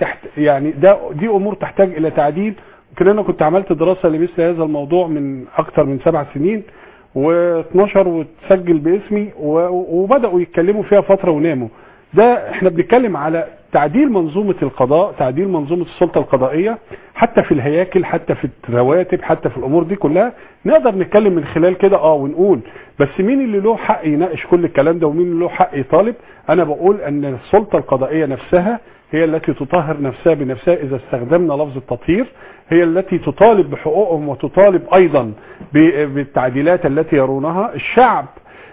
[SPEAKER 6] دي امور تحتاج الى تعديل. يمكن انا كنت عملت دراسة لمثل هذا الموضوع من اكتر من 7 سنين و12 وتسجل باسمي، وبدأوا يتكلموا فيها فترة وناموا. ده احنا بنتكلم على تعديل منظومة القضاء، تعديل منظومة السلطة القضائية، حتى في الهياكل، حتى في الرواتب، حتى في الامور دي كلها. نقدر نتكلم من خلال كده ونقول بس مين اللي له حق يناقش كل الكلام ده ومين اللي له حق يطالب؟ انا بقول ان السلطة القضائية نفسها هي التي تطهر نفسها بنفسها اذا استخدمنا لفظ التطهير، هي التي تطالب بحقوقهم وتطالب ايضا بالتعديلات التي يرونها. الشعب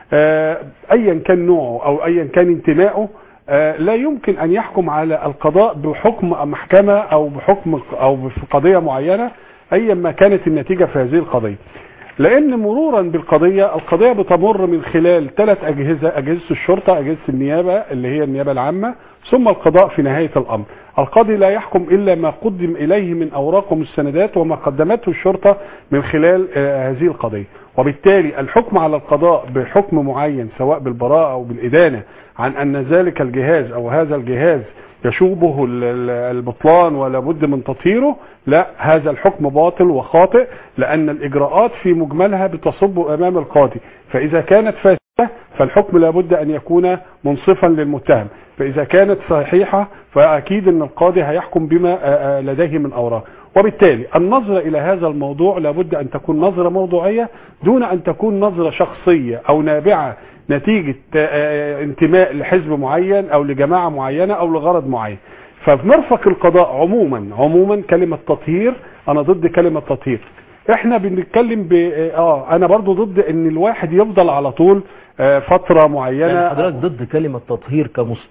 [SPEAKER 6] ايا كان نوعه او ايا كان انتمائه لا يمكن ان يحكم على القضاء بحكم محكمة او بحكم او في قضية معينة ايا ما كانت النتيجة في هذه القضية، لان مرورا بالقضية القضية بتمر من خلال 3 اجهزة: اجهزة الشرطة، اجهزة النيابة اللي هي النيابة العامة، ثم القضاء في نهاية الامر. القاضي لا يحكم الا ما قدم اليه من اوراق ومستندات وما قدمته الشرطة من خلال هذه القضية. وبالتالي الحكم على القضاء بحكم معين سواء بالبراءة او بالادانة عن ان ذلك الجهاز او هذا الجهاز يشوبه البطلان ولا بد من تطهيره، لا، هذا الحكم باطل وخاطئ، لان الاجراءات في مجملها بتصب امام القاضي، فاذا كانت فاسدة فالحكم لابد ان يكون منصفا للمتهم، فاذا كانت صحيحة فاكيد ان القاضي هيحكم بما لديه من اوراق. وبالتالي النظرة الى هذا الموضوع لابد ان تكون نظرة موضوعية دون ان تكون نظرة شخصية او نابعة نتيجة انتماء لحزب معين او لجماعة معينة او لغرض معين. ففي مرفق القضاء عموما كلمة تطهير، انا ضد كلمة تطهير. احنا بنتكلم انا برضو ضد ان الواحد يفضل على طول فترة معينة.
[SPEAKER 2] يعني حضرتك ضد كلمة تطهير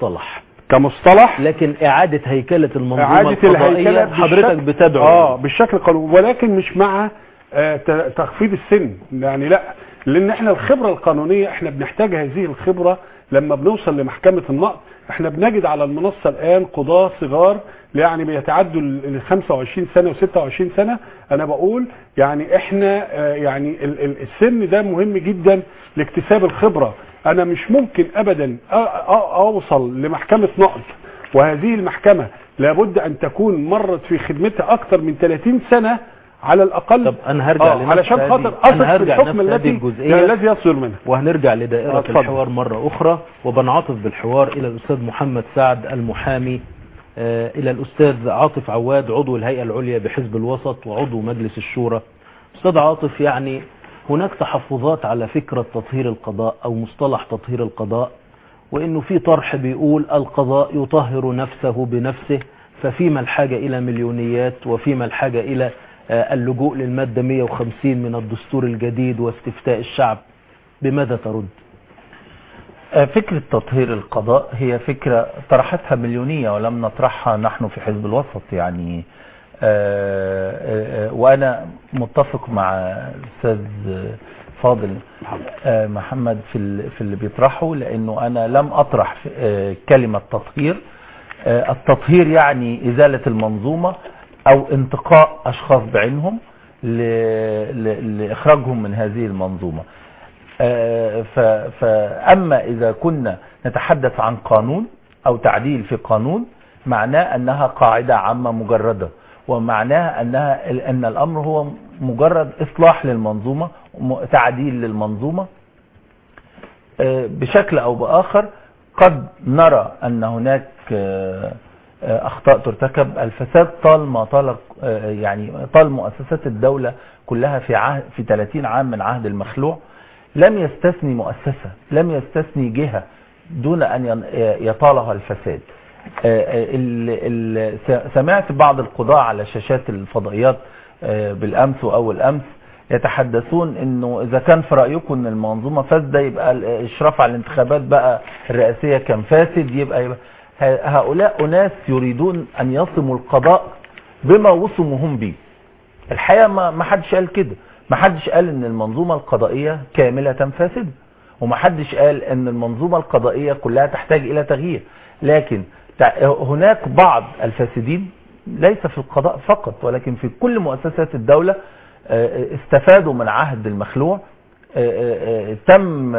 [SPEAKER 6] كمصطلح،
[SPEAKER 2] لكن اعادة هيكلة المنظومة القضائية حضرتك بتدعو
[SPEAKER 6] بالشكل القانوني، ولكن مش مع تخفيض السن، يعني لا، لان احنا الخبرة القانونية احنا بنحتاج هذه الخبرة لما بنوصل لمحكمة النقض. احنا بنجد على المنصة الان قضاة صغار يعني بيتعدوا ال 25 سنة و26 سنة. انا بقول يعني احنا يعني السن ده مهم جدا لاكتساب الخبرة. انا مش ممكن ابدا اوصل لمحكمة نقض وهذه المحكمة لابد ان تكون مرت في خدمتها اكتر من 30 سنة على الاقل.
[SPEAKER 2] طب انا هرجع
[SPEAKER 6] علشان خاطر اثق في الحكم الذي يصدر منها،
[SPEAKER 2] وهنرجع لدائره الحوار مره اخرى، وبنعطف بالحوار الى الاستاذ محمد سعد المحامي، الى الاستاذ عاطف عواد عضو الهيئه العليا بحزب الوسط وعضو مجلس الشورى. استاذ عاطف، يعني هناك تحفظات على فكره تطهير القضاء او مصطلح تطهير القضاء، وانه في طرح بيقول القضاء يطهر نفسه بنفسه، ففيما الحاجه الى مليونيات وفيما الحاجه الى اللجوء للمادة 150 من الدستور الجديد واستفتاء الشعب. بماذا ترد؟
[SPEAKER 7] فكرة تطهير القضاء هي فكرة طرحتها مليونية ولم نطرحها نحن في حزب الوسط، يعني وأنا متفق مع الأستاذ فاضل محمد في اللي بيطرحه، لأنه أنا لم أطرح كلمة تطهير. التطهير يعني إزالة المنظومة او انتقاء اشخاص بعينهم لاخراجهم من هذه المنظومة. فاما اذا كنا نتحدث عن قانون او تعديل في قانون، معناه انها قاعدة عامة مجردة، ومعناها ان الامر هو مجرد اصلاح للمنظومة، تعديل للمنظومة بشكل او باخر. قد نرى ان هناك اخطاء ترتكب. الفساد طال مؤسسات الدولة كلها في 30 عام من عهد المخلوع، لم يستثني مؤسسة، لم يستثني جهة دون ان يطالها الفساد. سمعت بعض القضاة على شاشات الفضائيات بالامس واول امس يتحدثون انه اذا كان في رأيكم ان المنظومة فاسدة يبقى الاشراف على الانتخابات بقى الرئاسية كان فاسد. يبقى هؤلاء أناس يريدون أن يصموا القضاء بما وصموا هم به. الحقيقة ما حدش قال كده، ما حدش قال أن المنظومة القضائية كاملة فاسدة، وما حدش قال أن المنظومة القضائية كلها تحتاج إلى تغيير. لكن هناك بعض الفاسدين ليس في القضاء فقط ولكن في كل مؤسسات الدولة استفادوا من عهد المخلوع، تم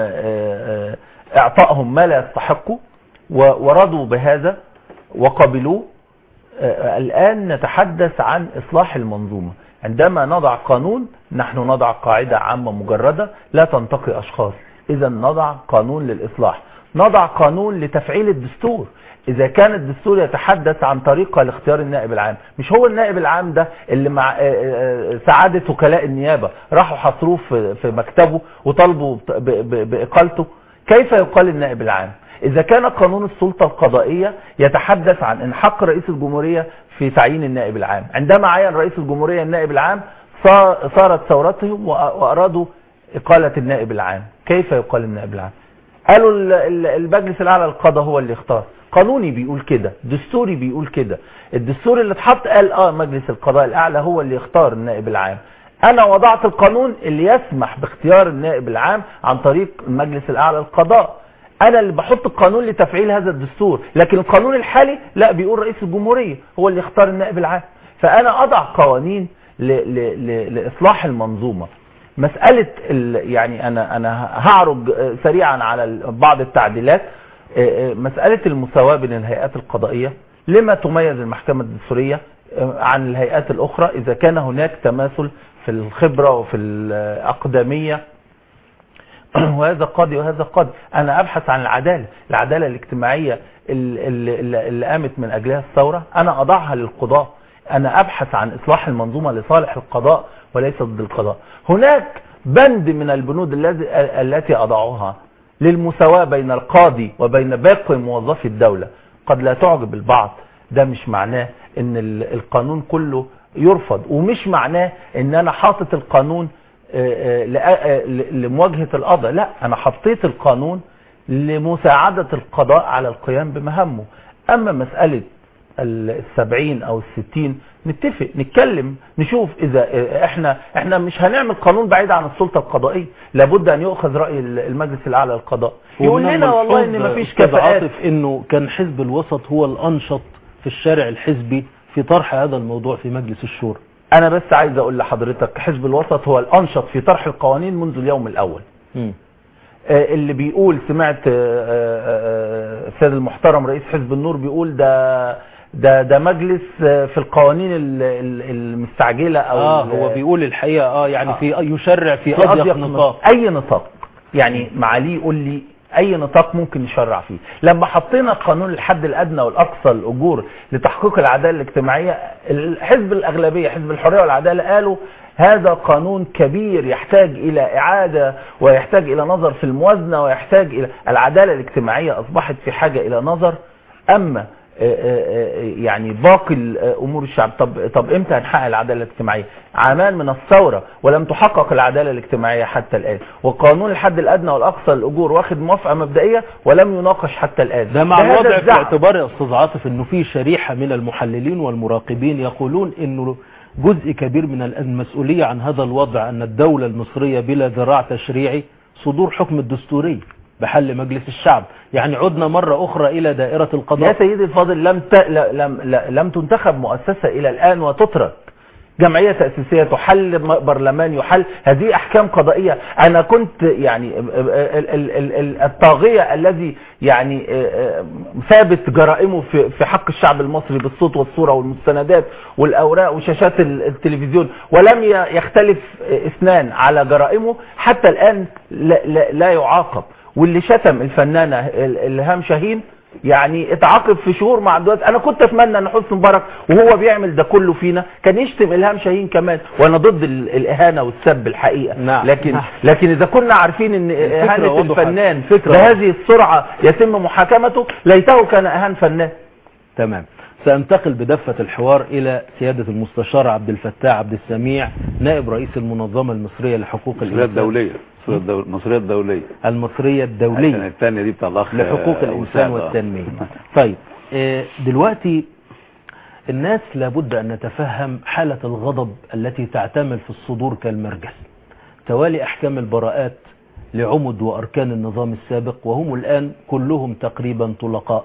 [SPEAKER 7] إعطائهم ما لا يستحقوا ورضوا بهذا وقبلوه. الآن نتحدث عن إصلاح المنظومة. عندما نضع قانون نحن نضع قاعدة عامة مجردة لا تنتقي أشخاص، إذا نضع قانون للإصلاح، نضع قانون لتفعيل الدستور. إذا كان الدستور يتحدث عن طريقة لاختيار النائب العام، مش هو النائب العام ده اللي مع سعادة وكلاء النيابة راحوا حصروه في مكتبه وطالبوا بإقالته؟ كيف يقال النائب العام؟ إذا كان قانون السلطة القضائية يتحدث عن إنحاق رئيس الجمهورية في تعيين النائب العام، عندما عين رئيس الجمهورية النائب العام صارت ثورتهم وأرادوا إقالة النائب العام. كيف يقال النائب العام؟ قالوا المجلس الأعلى للقضاء هو اللي اختار. قانوني بيقول كده، دستوري بيقول كده. الدستور اللي اتحط قال مجلس القضاء الأعلى هو اللي يختار النائب العام. أنا وضعت القانون اللي يسمح باختيار النائب العام عن طريق المجلس الأعلى للقضاء. أنا اللي بحط القانون لتفعيل هذا الدستور، لكن القانون الحالي لا، بيقول رئيس الجمهورية هو اللي يختار النائب العام. فأنا أضع قوانين لإصلاح المنظومة. مسألة يعني أنا هعرج سريعا على بعض التعديلات. مسألة المساواة بين الهيئات القضائية، لما تميز المحكمة الدستورية عن الهيئات الأخرى إذا كان هناك تماثل في الخبرة وفي الأقدمية، وهذا قاضي وهذا قاضي. أنا أبحث عن العدالة الاجتماعية اللي قامت من أجلها الثورة، أنا أضعها للقضاء. أنا أبحث عن إصلاح المنظومة لصالح القضاء وليس ضد القضاء. هناك بند من البنود التي أضعها للمساواة بين القاضي وبين باقي موظفي الدولة قد لا تعجب البعض. ده مش معناه ان القانون كله يرفض، ومش معناه ان انا حاطط القانون لمواجهة القضاء. لا، انا حطيت القانون لمساعدة القضاء على القيام بمهامه. اما مسألة 70 او 60 نتفق نتكلم نشوف اذا احنا مش هنعمل قانون بعيد عن السلطة القضائية. لابد ان يؤخذ رأي المجلس الاعلى للقضاء، يقول لنا والله ان مفيش كفاءات.
[SPEAKER 2] انه كان حزب الوسط هو الانشط في الشارع الحزبي في طرح هذا الموضوع في مجلس الشورى.
[SPEAKER 7] انا بس عايز اقول لحضرتك حزب الوسط هو الانشط في طرح القوانين منذ اليوم الاول. اللي بيقول، سمعت السيد المحترم رئيس حزب النور بيقول ده ده مجلس في القوانين المستعجلة او
[SPEAKER 2] هو بيقول الحقيقة يعني في يشرع في اضيق نطاق،
[SPEAKER 7] اي نطاق. يعني معاليه يقول لي اي نطاق ممكن نشرع فيه. لما حطينا قانون الحد الادنى والاقصى الاجور لتحقيق العداله الاجتماعيه، الحزب الاغلبيه حزب الحريه والعداله قالوا هذا قانون كبير يحتاج الى اعاده ويحتاج الى نظر في الموازنه ويحتاج الى العداله الاجتماعيه اصبحت في حاجه الى نظر. اما يعني باقي امور الشعب، طب امتى هنحقق العداله الاجتماعيه؟ عامان من الثوره ولم تحقق العداله الاجتماعيه حتى الان، وقانون الحد الادنى والاقصى الاجور واخد موافقه مبدئيه ولم يناقش حتى الان.
[SPEAKER 2] ده مع الوضع في اعتبار يا استاذ عاطف انه في شريحه من المحللين والمراقبين يقولون انه جزء كبير من المسؤوليه عن هذا الوضع ان الدوله المصريه بلا ذراع تشريعي صدور حكم الدستوري بحل مجلس الشعب. يعني عدنا مرة أخرى إلى دائرة القضاء.
[SPEAKER 7] يا سيدي الفاضل لم تنتخب مؤسسة إلى الآن وتترك جمعية تأسيسية تحل، برلمان يحل، هذه أحكام قضائية. أنا كنت يعني الطاغية الذي يعني ثابت جرائمه في حق الشعب المصري بالصوت والصورة والمستندات والأوراق وشاشات التلفزيون، ولم يختلف اثنان على جرائمه حتى الآن لا يعاقب. واللي شتم الفنانة إلهام شاهين يعني اتعاقب في شهور معدودة. انا كنت اتمنى ان حسني مبارك وهو بيعمل ده كله فينا كان يشتم إلهام شاهين كمان، وانا ضد الاهانة والسب الحقيقة.
[SPEAKER 2] نعم.
[SPEAKER 7] لكن اذا كنا عارفين ان اهانة الفنان بهذه السرعة يتم محاكمته، ليته كان اهان فنان.
[SPEAKER 2] تمام. سأنتقل بدفة الحوار إلى سيادة المستشار عبد الفتاح عبد السميع نائب رئيس المنظمة المصرية لحقوق الإنسان
[SPEAKER 8] المصرية الدولية
[SPEAKER 2] المصرية الدولية
[SPEAKER 8] عشان الثانية دي بتاع الأخ
[SPEAKER 2] لحقوق الإنسان والتنمية. طيب دلوقتي الناس لابد أن نتفهم حالة الغضب التي تعتمل في الصدور كالمرجل توالي أحكام البراءات لعمد وأركان النظام السابق، وهم الآن كلهم تقريبا طلقاء.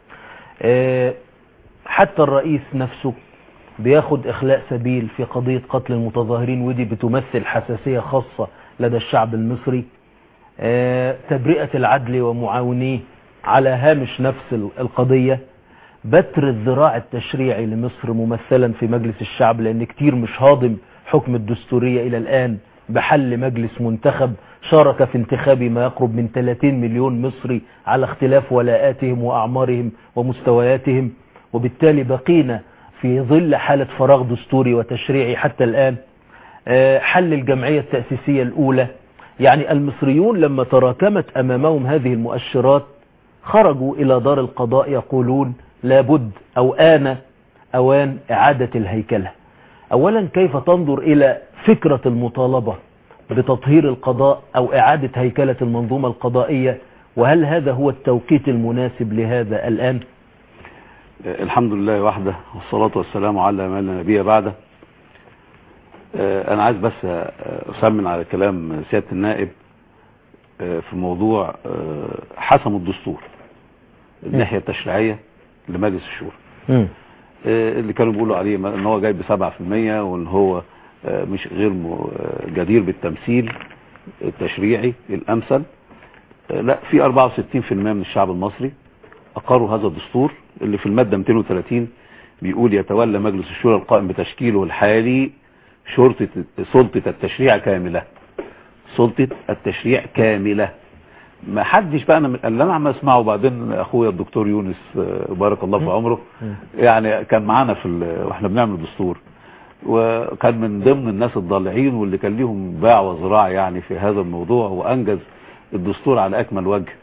[SPEAKER 2] حتى الرئيس نفسه بياخد إخلاء سبيل في قضية قتل المتظاهرين، ودي بتمثل حساسية خاصة لدى الشعب المصري. تبرئة العدل ومعاونيه على هامش نفس القضية. بتر الذراع التشريعي لمصر ممثلا في مجلس الشعب، لأن كتير مش هاضم حكم الدستورية إلى الآن بحل مجلس منتخب شارك في انتخاب ما يقرب من 30 مليون مصري على اختلاف ولاءاتهم وأعمارهم ومستوياتهم، وبالتالي بقينا في ظل حالة فراغ دستوري وتشريعي حتى الآن. حل الجمعية التأسيسية الأولى. يعني المصريون لما تراكمت أمامهم هذه المؤشرات خرجوا إلى دار القضاء يقولون لابد أو أوان إعادة الهيكلة. أولا كيف تنظر إلى فكرة المطالبة بتطهير القضاء أو إعادة هيكلة المنظومة القضائية، وهل هذا هو التوقيت المناسب لهذا الآن؟
[SPEAKER 8] الحمد لله وحده والصلاة والسلام على من لا نبي بعده. أنا عايز بس أسمن على كلام سيادة النائب في موضوع حسم الدستور الناحية التشريعية لمجلس الشورى اللي كانوا بيقولوا عليه ان هو جاي ب7% وان هو مش غير جدير بالتمثيل التشريعي الامثل. لا، في 64% من الشعب المصري اقروا هذا الدستور اللي في المادة 230 بيقول يتولى مجلس الشورى القائم بتشكيله الحالي سلطة التشريع كاملة. سلطة التشريع كاملة. ما حدش بقى اللي انا عم اسمعه. بعدين اخويا الدكتور يونس بارك الله في عمره يعني كان معانا واحنا بنعمل الدستور، وكان من ضمن الناس الضالعين واللي كان ليهم باع وزراع يعني في هذا الموضوع، وانجز الدستور على اكمل وجه.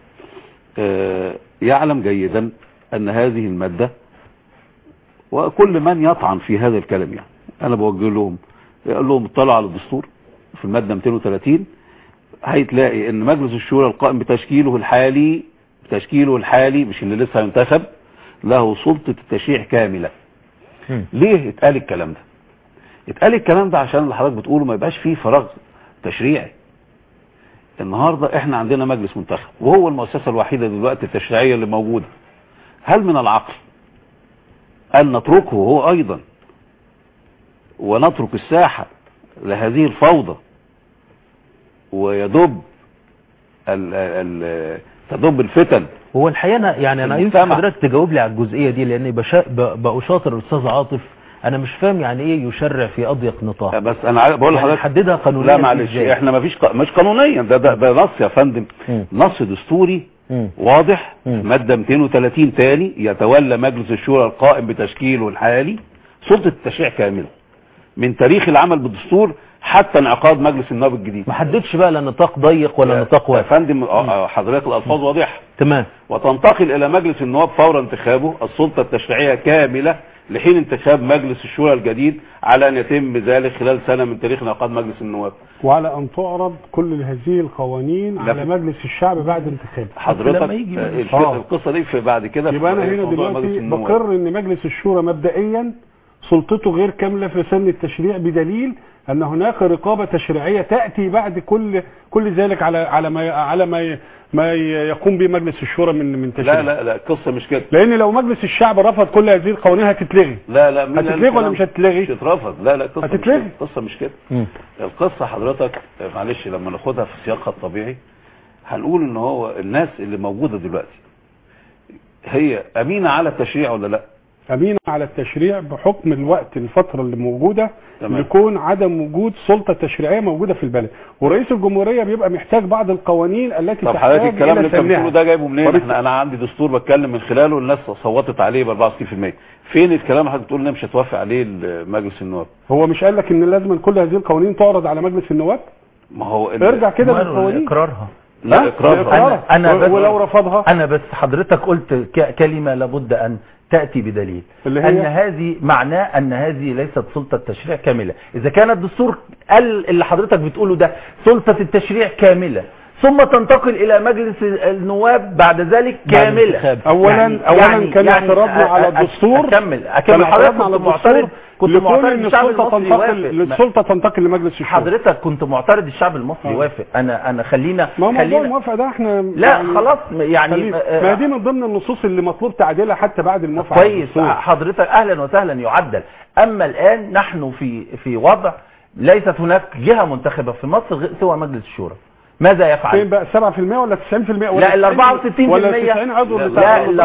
[SPEAKER 8] يعلم جيدا ان هذه المادة، وكل من يطعن في هذا الكلام يعني انا بوجه لهم اقول لهم اطلعوا على الدستور في المادة 230 هيتلاقي ان مجلس الشورى القائم بتشكيله الحالي مش اللي لسه هينتخب له سلطة التشريع كاملة. ليه اتقال الكلام ده؟ اتقال الكلام ده عشان اللي حضرتك بتقوله ما يبقاش فيه فراغ تشريعي. النهاردة احنا عندنا مجلس منتخب وهو المؤسسة الوحيدة دلوقتي التشريعية اللي موجودة. هل من العقل ان نتركه هو ايضا ونترك الساحة لهذه الفوضى ويدب تدب الفتن
[SPEAKER 2] هو الحقيقه انا يمكن حضرتك تجاوب لي على الجزئيه دي، لاني بأشاطر الاستاذ عاطف، انا مش فاهم يعني ايه يشرع في اضيق نطاق.
[SPEAKER 8] بس انا بقول لحضرتك
[SPEAKER 2] حددها قانونيا.
[SPEAKER 8] لا معلش، احنا مش قانونيا، ده نص يا فندم، نص دستوري واضح. ماده 230 تاني، يتولى مجلس الشورى القائم بتشكيله الحالي سلطه التشريع كامله من تاريخ العمل بالدستور حتى انعقاد مجلس النواب الجديد.
[SPEAKER 2] ما حددش بقى لا نطاق ضيق ولا نطاق واسع
[SPEAKER 8] يا فندم. حضرتك الالفاظ واضحه
[SPEAKER 2] تمام.
[SPEAKER 8] وتنتقل الى مجلس النواب فور انتخابه السلطه التشريعيه كامله لحين انتخاب مجلس الشورى الجديد، على ان يتم ذلك خلال سنه من تاريخ انعقاد مجلس النواب،
[SPEAKER 6] وعلى ان تعرض كل هذه القوانين على مجلس الشعب بعد انتخابه.
[SPEAKER 8] حضرتك القصه دي في بعد كده
[SPEAKER 6] يبقى انا هنا دلوقتي بقر ان مجلس الشورى مبدئيا سلطته غير كامله في سن التشريع، بدليل ان هناك رقابه تشريعيه تاتي بعد كل ذلك على ما يقوم به مجلس الشورى من تشريع.
[SPEAKER 8] لا القصه مش كده،
[SPEAKER 6] لان لو مجلس الشعب رفض كل هذه القوانين هتتلغي.
[SPEAKER 8] لا
[SPEAKER 6] هتتلغي ولا مش هتتلغي؟
[SPEAKER 8] مش هترفض. لا القصه
[SPEAKER 6] هتتلغي.
[SPEAKER 8] القصه مش كده. القصه حضرتك معلش لما ناخدها في سياقها الطبيعي هنقول ان هو الناس اللي موجوده دلوقتي هي امينه على التشريع ولا لا؟
[SPEAKER 6] امينه على التشريع بحكم الوقت، الفتره اللي موجوده يكون عدم وجود سلطه تشريعيه موجوده في البلد، ورئيس الجمهوريه بيبقى محتاج بعض القوانين التي
[SPEAKER 8] طب
[SPEAKER 6] تحتاج
[SPEAKER 8] حضرتك الكلام اللي انت بتقوله ده جايبه منين؟ انا عندي دستور بتكلم من خلاله، الناس صوتت عليه ب 64%. فين الكلام اللي حضرتك بتقول ان مش هتوافق عليه مجلس النواب؟
[SPEAKER 6] هو مش قال لك ان لازم كل هذه القوانين تعرض على مجلس النواب؟
[SPEAKER 8] ما هو
[SPEAKER 6] ارجع كده للقوانين.
[SPEAKER 7] اقرارها.
[SPEAKER 8] لا اقرارها.
[SPEAKER 7] أنا
[SPEAKER 6] ولو رفضها
[SPEAKER 7] انا بس حضرتك قلت كلمه لابد ان تأتي بدليل، أن هذه معناه أن هذه ليست سلطة تشريع كاملة. إذا كان الدستور قال اللي حضرتك بتقوله ده سلطة التشريع كاملة، ثم تنتقل إلى مجلس النواب بعد ذلك كاملة.
[SPEAKER 6] أولا كان اعتراضنا على الدستور.
[SPEAKER 7] أكمل حضرتك كنت معترض
[SPEAKER 6] ان السلطة تنتقل لمجلس الشورى.
[SPEAKER 7] حضرتك كنت معترض الشعب المصري يوافق. انا خلينا
[SPEAKER 6] موضوع الموافقة ده احنا
[SPEAKER 7] لا خلاص يعني
[SPEAKER 6] ما دي من ضمن النصوص اللي مطلوب تعديلها حتى بعد الموافقة.
[SPEAKER 7] كويس حضرتك اهلا وسهلا يعدل. اما الان نحن في وضع ليست هناك جهة منتخبة في مصر سوى مجلس الشورى. ماذا يفعل؟
[SPEAKER 6] فين بقى 7% ولا 90%
[SPEAKER 7] لا ال 64%
[SPEAKER 6] ولا 90 عضو؟
[SPEAKER 7] لا ال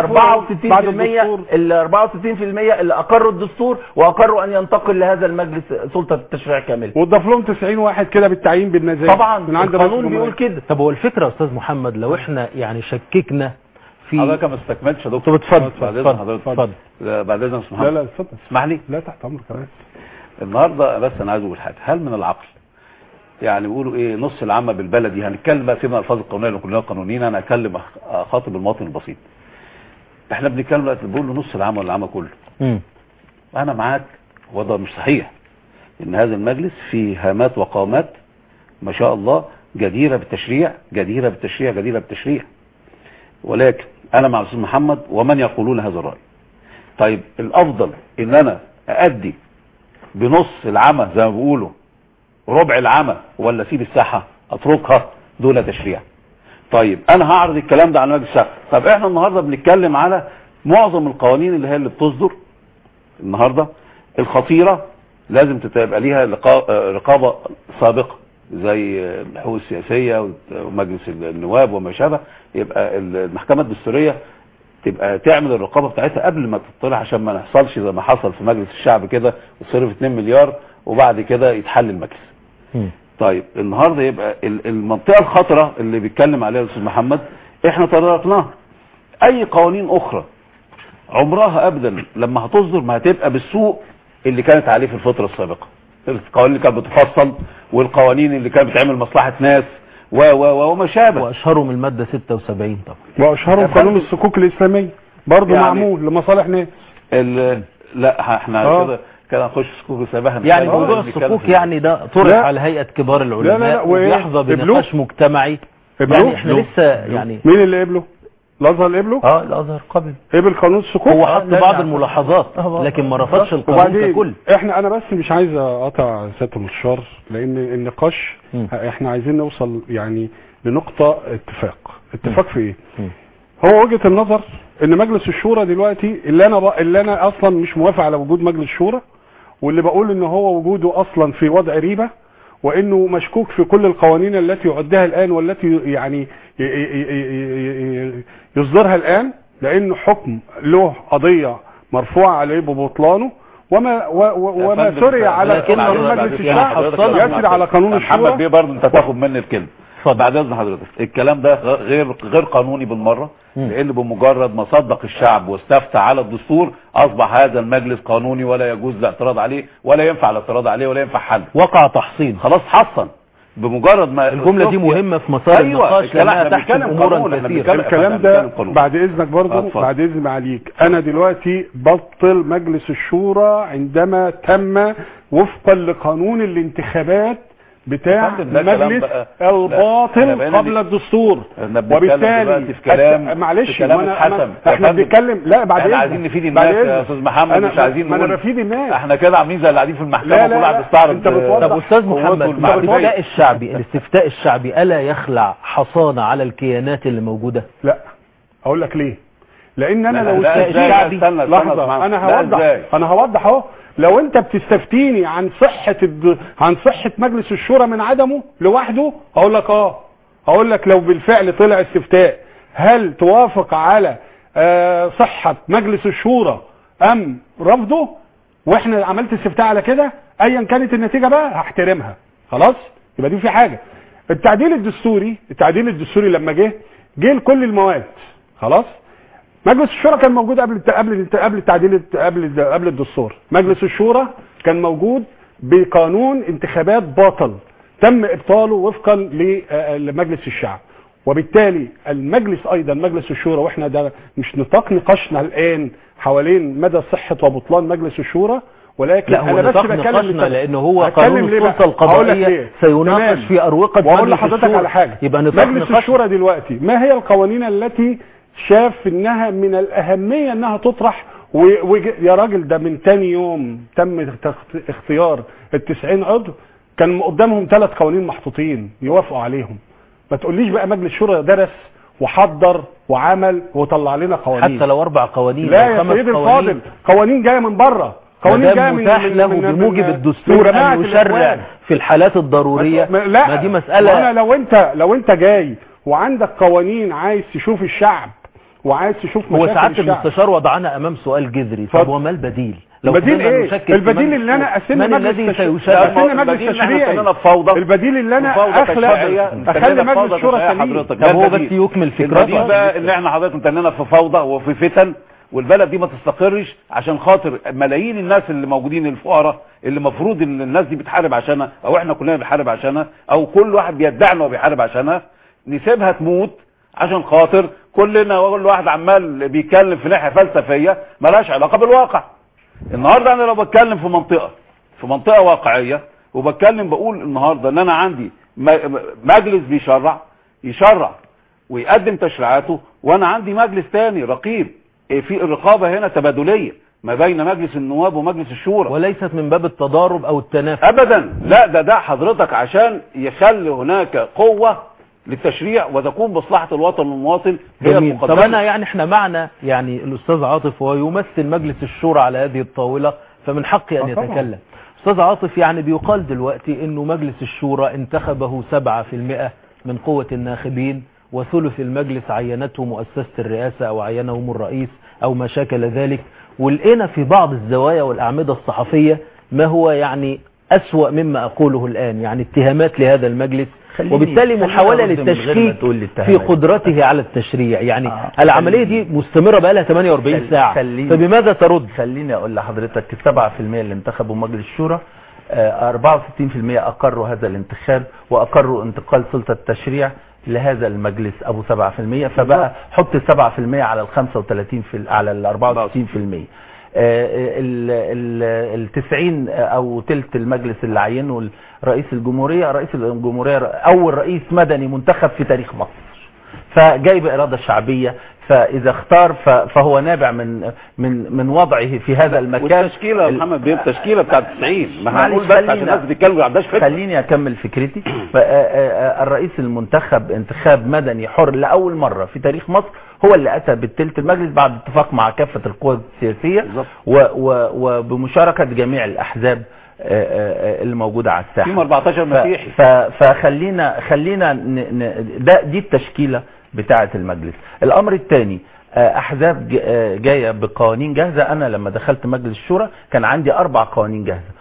[SPEAKER 7] 64% اللي اقروا الدستور واقروا ان ينتقل لهذا المجلس سلطة التشريع كاملة،
[SPEAKER 6] وضاف لهم 90 واحد كده بالتعيين بالنزاهه.
[SPEAKER 7] طبعا من عند القانون بيقول كده.
[SPEAKER 2] طب هو الفكرة يا استاذ محمد لو احنا يعني شككنا في
[SPEAKER 8] حضرتك ما استكملتش يا دكتور.
[SPEAKER 2] اتفضل
[SPEAKER 8] بعد اذن محمد.
[SPEAKER 6] لا اتفضل
[SPEAKER 8] اسمح لي.
[SPEAKER 6] لا تحت امرك يا ريس.
[SPEAKER 8] النهارده بس انا عايز اقول حاجه، هل من العقل يعني بيقولوا ايه نص العامه بالبلدي، هنتكلم بقى سيبنا الفاظ القانونيه اللي كلنا قانونيين، انا هتكلم اخاطب المواطن البسيط. احنا بنتكلم دلوقتي بنقول له نص العامه ولا العامه كله. انا معاك، وده مش صحيح ان هذا المجلس فيه هامات وقامات ما شاء الله جديره بالتشريع جديره بالتشريع جديره بالتشريع، ولكن انا مع الاستاذ محمد ومن يقولون هذا الراي. طيب الافضل ان انا اادي بنص العمى زي ما بيقولوا ربع العمى، ولا اسيب الساحه اتركها دون تشريع؟ طيب انا هعرض الكلام ده على مجلس الشعب. طب احنا النهارده بنتكلم على معظم القوانين اللي بتصدر النهارده الخطيره، لازم تبقى ليها رقابه سابقه زي الحقوق السياسيه ومجلس النواب وما شابه. يبقى المحكمه الدستوريه تبقى تعمل الرقابه بتاعتها قبل ما تطلع، عشان ما نحصلش زي ما حصل في مجلس الشعب كده وصرف 2 مليار وبعد كده يتحل المجلس. طيب النهارده يبقى المنطقه الخطره اللي بيتكلم عليها الاستاذ محمد احنا تطرقناها. اي قوانين اخرى عمرها ابدا لما هتصدر ما هتبقى بالسوء اللي كانت عليه في الفتره السابقه. القوانين اللي كانت بتفصل والقوانين اللي كانت بتعمل مصلحه ناس وما شابه.
[SPEAKER 2] واشهرهم الماده 76 طبعا،
[SPEAKER 6] واشهرهم قانون الصكوك الاسلاميه برضه يعني معمول لمصالح ناس.
[SPEAKER 8] لا احنا كده نخش صكوك سابقا.
[SPEAKER 2] يعني موضوع الصكوك يعني ده طرح على هيئه كبار العلماء ويحظى بنقاش مجتمعي. يعني احنا لسه يعني
[SPEAKER 6] مين اللي قبله؟ الازهر اللي قبله؟
[SPEAKER 7] الازهر قبل
[SPEAKER 6] قانون الصكوك.
[SPEAKER 2] هو حط بعض الملاحظات لكن ما رفضش القانون ككل.
[SPEAKER 6] انا بس مش عايز اقطع سياده المستشار، لان النقاش احنا عايزين نوصل يعني لنقطه اتفاق في ايه؟ هو وجهه النظر ان مجلس الشورى دلوقتي اللي انا اصلا مش موافق على وجود مجلس الشورى، واللي بقول ان هو وجوده اصلا في وضع ريبه، وانه مشكوك في كل القوانين التي يعدها الان والتي يعني يصدرها الان، لانه حكم له قضيه مرفوعه عليه ببطلانه، وما سري على قانون مجلس الشعب يسري على قانون الشورى.
[SPEAKER 8] محمد بيه برضه انت تاخد مني الكلمه بعد اذن حضرتك. الكلام ده غير قانوني بالمره، لان بمجرد ما صدق الشعب واستفتى على الدستور اصبح هذا المجلس قانوني ولا يجوز الاعتراض عليه ولا ينفع الاعتراض عليه ولا ينفع حل.
[SPEAKER 2] وقع تحصين،
[SPEAKER 8] خلاص حصن. بمجرد ما
[SPEAKER 2] الجمله دي مهمه في مسار النقاش لانها تحكم امورا كثيره.
[SPEAKER 6] الكلام ده بعد اذنك برضه، بعد اذن عليك، انا دلوقتي بطل مجلس الشورى عندما تم وفقا لقانون الانتخابات بتاع المجلس الباطل قبل الدستور. وبالتالي معلش احنا بنتكلم، لا بعد اذنك
[SPEAKER 8] عايزين نفيد الناس يا استاذ محمد، مش عايزين
[SPEAKER 6] نقول انا بفيد الناس.
[SPEAKER 8] احنا كده عاملين زي اللي قاعدين في المحكمه كل واحد بيستعرض.
[SPEAKER 2] طب استاذ محمد، الاستفتاء الشعبي الا يخلع حصانه على الكيانات اللي موجوده؟
[SPEAKER 6] لا، اقول لك ليه. لان انا لو الشعبي لحظه انا هوضح اهو. لو انت بتستفتيني عن صحة مجلس الشورى من عدمه لوحده، اقول لك لو بالفعل طلع استفتاء هل توافق على صحة مجلس الشورى ام رفضه، واحنا عملت استفتاء على كده، ايا كانت النتيجة بقى هحترمها. خلاص، يبقى دي في حاجة. التعديل الدستوري لما جه لكل المواد. خلاص، مجلس الشورى كان موجود قبل التعديل قبل الدستور. مجلس الشورى كان موجود بقانون انتخابات باطل تم ابطاله وفقا لمجلس الشعب، وبالتالي مجلس الشورى، واحنا ده مش نطاق نقاشنا الان حوالين مدى صحة وبطلان مجلس الشورى، ولكن
[SPEAKER 2] انا بس بتكلم لانه هو قانون السلطه القضائيه سيناقش في اروقه.
[SPEAKER 6] واقول لحضرتك على حاجه، يبقى مجلس الشورى دلوقتي ما هي القوانين التي شاف انها من الاهمية انها تطرح؟ يا راجل ده من تاني يوم تم اختيار ال90 عضو كان قدامهم 3 قوانين محطوطين يوافقوا عليهم. ما تقوليش بقى مجلس الشورى درس وحضر وعمل وطلع لنا قوانين،
[SPEAKER 2] حتى لو 4 قوانين.
[SPEAKER 6] لا يا سيدي الفاضل، قوانين جايه من بره، قوانين جايه من
[SPEAKER 2] له بموجب الدستور ان يشرع في الحالات الضروريه. ما دي مساله.
[SPEAKER 6] انا لو انت جاي وعندك قوانين عايز تشوف الشعب وعايز تشوف مشاكل
[SPEAKER 2] هو سعاده المستشار وضعنا امام سؤال جذري. طب وما البديل؟
[SPEAKER 6] البديل ايه؟ البديل اللي انا اسن مجلس تشريعي، البديل اللي انا اخلي مجلس الشورى سليم.
[SPEAKER 2] طب هو بس يكمل فكرته
[SPEAKER 8] بقى ان احنا حضرتك انتنا في فوضى وفي فتن، والبلد دي ما تستقرش عشان خاطر ملايين الناس اللي موجودين الفقراء اللي مفروض ان الناس دي بتحارب عشانها، او احنا كلنا بنحارب عشانها، او كل واحد بيدعي انه بيحارب عشانها، نسيبها تموت عشان خاطر كلنا كل واحد عمال بيتكلم في ناحيه فلسفيه مالهاش علاقه بالواقع. النهارده انا لو بتكلم في منطقه واقعيه وبتكلم بقول النهارده ان انا عندي مجلس يشرع ويقدم تشريعاته، وانا عندي مجلس تاني رقيب. في الرقابه هنا تبادليه ما بين مجلس النواب ومجلس الشورى،
[SPEAKER 2] وليست من باب التضارب او التنافس
[SPEAKER 8] ابدا. لا، ده حضرتك عشان يخلي هناك قوه للتشريع وتكون مصلحه الوطن والمواطن هي المقدمه.
[SPEAKER 2] طب انا احنا معنا الاستاذ عاطف وهو يمثل مجلس الشورى على هذه الطاوله، فمن حقي ان يتكلم. استاذ عاطف، بيقال دلوقتي انه مجلس الشورى انتخبه 7% من قوه الناخبين، وثلث المجلس عينته مؤسسه الرئاسه او عينهم الرئيس او ما شاكل ذلك، ولقينا في بعض الزوايا والاعمده الصحفيه ما هو أسوأ مما أقوله الآن، اتهامات لهذا المجلس، وبالتالي محاولة للتشكيك في قدرته على التشريع. العملية دي مستمرة بقى لها 48 ساعة، فبماذا ترد؟
[SPEAKER 7] خليني أقول لحضرتك 7% اللي انتخبوا مجلس الشورى 64% أقروا هذا الانتخاب وأقروا انتقال سلطة التشريع لهذا المجلس أبو 7%، فبقى حط 7% على ال 35 على ال 64%. ال90 او تلت المجلس اللي عينه رئيس الجمهورية اول رئيس مدني منتخب في تاريخ مصر، فجاي بإرادة شعبية، فاذا اختار فهو نابع من وضعه في هذا المكان.
[SPEAKER 8] والتشكيله يا محمد بيه التشكيله بتاعت 90 ما هنقول بس عشان الناس بتتكلم ما عندهاش فكره.
[SPEAKER 7] خليني اكمل فكرتي. الرئيس المنتخب انتخاب مدني حر لاول مره في تاريخ مصر هو اللي اتى بالثلث المجلس بعد اتفاق مع كافه القوى السياسيه وبمشاركه جميع الاحزاب اللي موجودة على الساحة.
[SPEAKER 8] فيهم 14 مسيحي.
[SPEAKER 7] فخلينا دي التشكيلة بتاعة المجلس. الامر الثاني، احزاب جاية بقوانين جاهزة. انا لما دخلت مجلس الشورى كان عندي 4 قوانين جاهزة،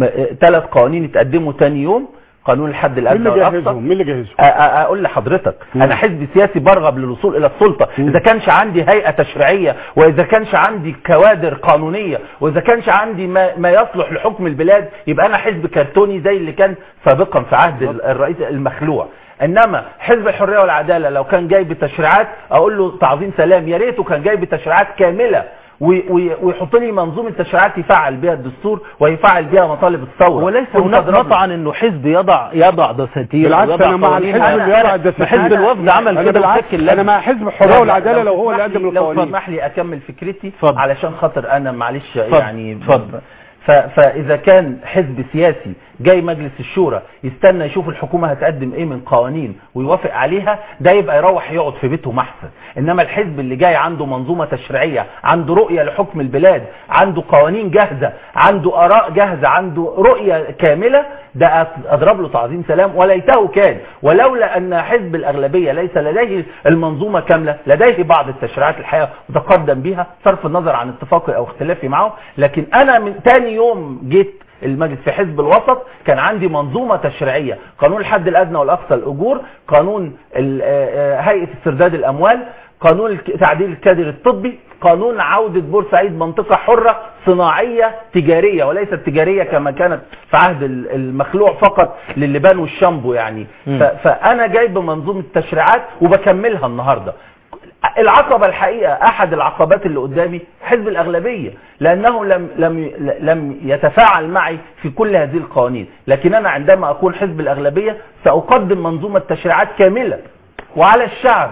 [SPEAKER 7] 3 قوانين اتقدموا تاني يوم، قانون الحد الادنى والاقصى.
[SPEAKER 6] مين اللي جهزهم؟
[SPEAKER 7] اقول لحضرتك انا حزب سياسي برغب للوصول الى السلطه. اذا كانش عندي هيئه تشريعيه، واذا كانش عندي كوادر قانونيه، واذا كانش عندي ما يصلح لحكم البلاد، يبقى انا حزب كرتوني زي اللي كان سابقا في عهد الرئيس المخلوع. انما حزب الحريه والعداله لو كان جاي بتشريعات اقول له تعظيم سلام، يا ريته كان جاي بتشريعات كامله ويحط لي منظومه تشريعات يفعل بها الدستور ويفعل بها مطالب الثوره.
[SPEAKER 2] وليس هناك مطعن انه حزب يضع دساتير.
[SPEAKER 6] بالعكس انا مع الحزب اللي يضع الدساتير.
[SPEAKER 2] حزب الوفد عمل كده بشكل.
[SPEAKER 6] انا مع حزب الحريه والعداله لو هو اللي قدم القوانين.
[SPEAKER 7] لو تسمح لي اكمل فكرتي
[SPEAKER 2] فضل.
[SPEAKER 7] علشان خاطر انا معلش يعني
[SPEAKER 2] فضل.
[SPEAKER 7] فاذا كان حزب سياسي جاي مجلس الشورى يستنى يشوف الحكومة هتقدم ايه من قوانين ويوافق عليها، ده يبقى يروح يقعد في بيته محسن. انما الحزب اللي جاي عنده منظومة تشريعية، عنده رؤية لحكم البلاد، عنده قوانين جاهزة، عنده اراء جاهزة، عنده رؤية كاملة، ده اضرب له تعظيم سلام وليته كان. ولولا ان حزب الاغلبية ليس لديه المنظومة كاملة، لديه بعض التشريعات الحقيقة وتقدم بها صرف النظر عن اتفاقي او اختلافي معه. لكن انا من تاني يوم جيت المجلس في حزب الوسط كان عندي منظومة تشريعية، قانون الحد الأدنى والأقصى الأجور، قانون هيئة استرداد الأموال، قانون تعديل الكادر الطبي، قانون عودة بورسعيد منطقة حرة صناعية تجارية وليست تجارية كما كانت في عهد المخلوع فقط للبان والشامبو يعني. فأنا جايب منظومة تشريعات وبكملها النهاردة. العقبة الحقيقة احد العقبات اللي قدامي حزب الاغلبية، لانه لم يتفاعل معي في كل هذه القوانين. لكن انا عندما اكون حزب الاغلبية ساقدم منظومة تشريعات كاملة، وعلى الشعب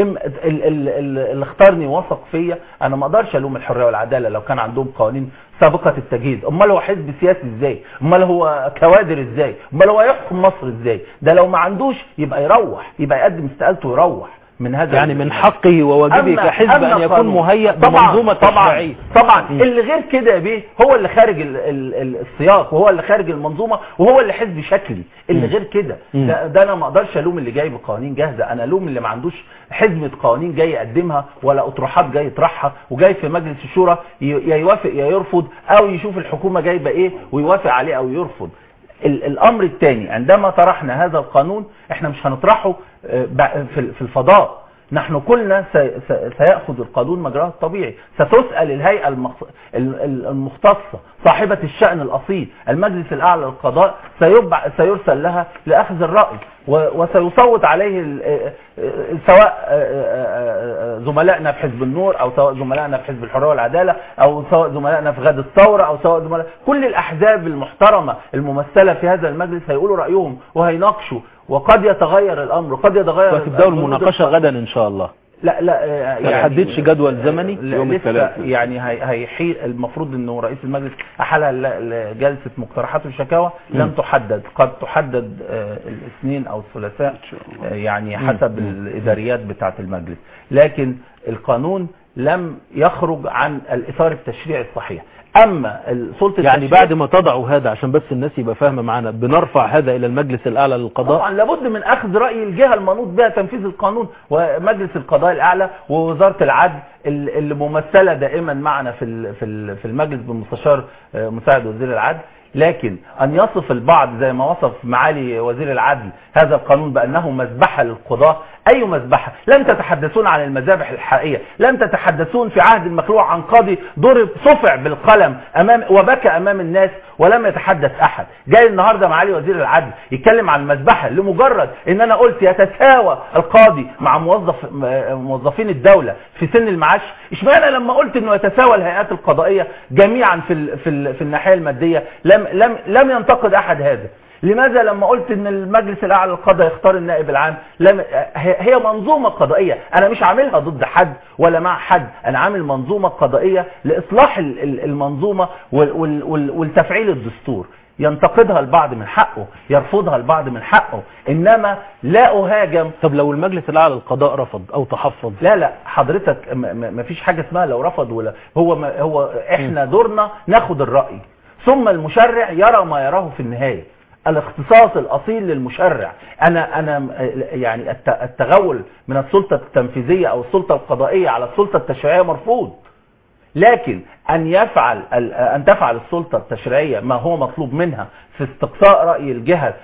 [SPEAKER 7] اللي اختارني وثق فيا. انا ما اقدرش الوم الحرية والعدالة لو كان عندهم قوانين سابقة التجهيز. امال هو حزب سياسي ازاي؟ امال هو كوادر ازاي؟ امال هو يحكم مصر ازاي؟ ده لو ما عندوش يبقى يروح، يبقى يقدم استقالته ويروح من هذا
[SPEAKER 2] يعني من حقه وواجبه كحزب ان يكون مهيأ بمنظومة تشريعية.
[SPEAKER 7] طبعا اللي غير كده بيه هو اللي خارج السياق، وهو اللي خارج المنظومة، وهو اللي حزب شكلي. اللي غير كده ده انا ما اقدرش الوم اللي جاي بقوانين جاهزة، انا الوم اللي ما عندوش حزمة قوانين جاي يقدمها ولا اطروحات جاي يطرحها، وجاي في مجلس الشورى يا يوافق يا يرفض، او يشوف الحكومة جايبه ايه ويوافق عليه او يرفض. الامر الثاني، عندما طرحنا هذا القانون احنا مش هنطرحه في الفضاء، نحن كلنا سيأخذ القانون مجراه الطبيعي. ستسأل الهيئة المختصة صاحبة الشأن الأصيل، المجلس الأعلى للقضاء، سيرسل لها لأخذ الرأي، وسيصوت عليه سواء زملائنا في حزب النور، أو سواء زملائنا في حزب الحرية والعدالة، أو سواء زملائنا في غد الثورة، أو سواء كل الأحزاب المحترمة الممثلة في هذا المجلس هيقولوا رأيهم وهيناقشوا، وقد يتغير الأمر، قد يتغير.
[SPEAKER 2] وتبدأوا المناقشة غدا إن شاء الله.
[SPEAKER 7] لا
[SPEAKER 2] يعني حددش جدول زمني
[SPEAKER 7] يوم الثلاثاء يعني هيحيل. المفروض انه رئيس المجلس احالها لجلسه مقترحات وشكاوى، لم تحدد، قد تحدد الاثنين او الثلاثاء يعني حسب الاداريات بتاعه المجلس. لكن القانون لم يخرج عن الاطار التشريعي الصحيح. اما السلطه
[SPEAKER 2] يعني بعد ما تضعوا هذا، عشان بس الناس يبقى فاهمه معانا، بنرفع هذا الى المجلس الاعلى للقضاء.
[SPEAKER 7] طبعا لابد من اخذ راي الجهه المنوط بها تنفيذ القانون، ومجلس القضاء الاعلى ووزاره العدل اللي ممثله دائما معنا في المجلس بالمستشار مساعد وزير العدل. لكن ان يصف البعض زي ما وصف معالي وزير العدل هذا القانون بانه مذبحه للقضاء، اي مذبحه؟ لم تتحدثون عن المذابح الحقيقيه، لم تتحدثون في عهد المخلوع عن قاضي ضرب صفع بالقلم وبكى امام الناس ولم يتحدث احد. جاي النهارده معالي وزير العدل يتكلم عن المذبحه لمجرد ان انا قلت يتساوى القاضي مع موظفين الدوله في سن المعاش. اشمعنى لما قلت انه يتساوى الهيئات القضائيه جميعا في الناحيه الماديه لم ينتقد احد هذا؟ لماذا لما قلت ان المجلس الاعلى للقضاء يختار النائب العام؟ هي منظومه قضائيه، انا مش عاملها ضد حد ولا مع حد، انا عامل منظومه قضائيه لاصلاح المنظومه والتفعيل الدستور. ينتقدها البعض من حقه، يرفضها البعض من حقه، انما لا اهاجم.
[SPEAKER 2] طب لو المجلس الاعلى للقضاء رفض او تحفظ؟
[SPEAKER 7] لا حضرتك ما فيش حاجه اسمها لو رفض ولا هو احنا دورنا ناخد الراي، ثم المشرع يرى ما يراه في النهاية. الاختصاص الأصيل للمشرع. أنا يعني التغول من السلطة التنفيذية أو السلطة القضائية على السلطة التشريعية مرفوض، لكن أن تفعل السلطة التشريعية ما هو مطلوب منها في استقصاء رأي الجهة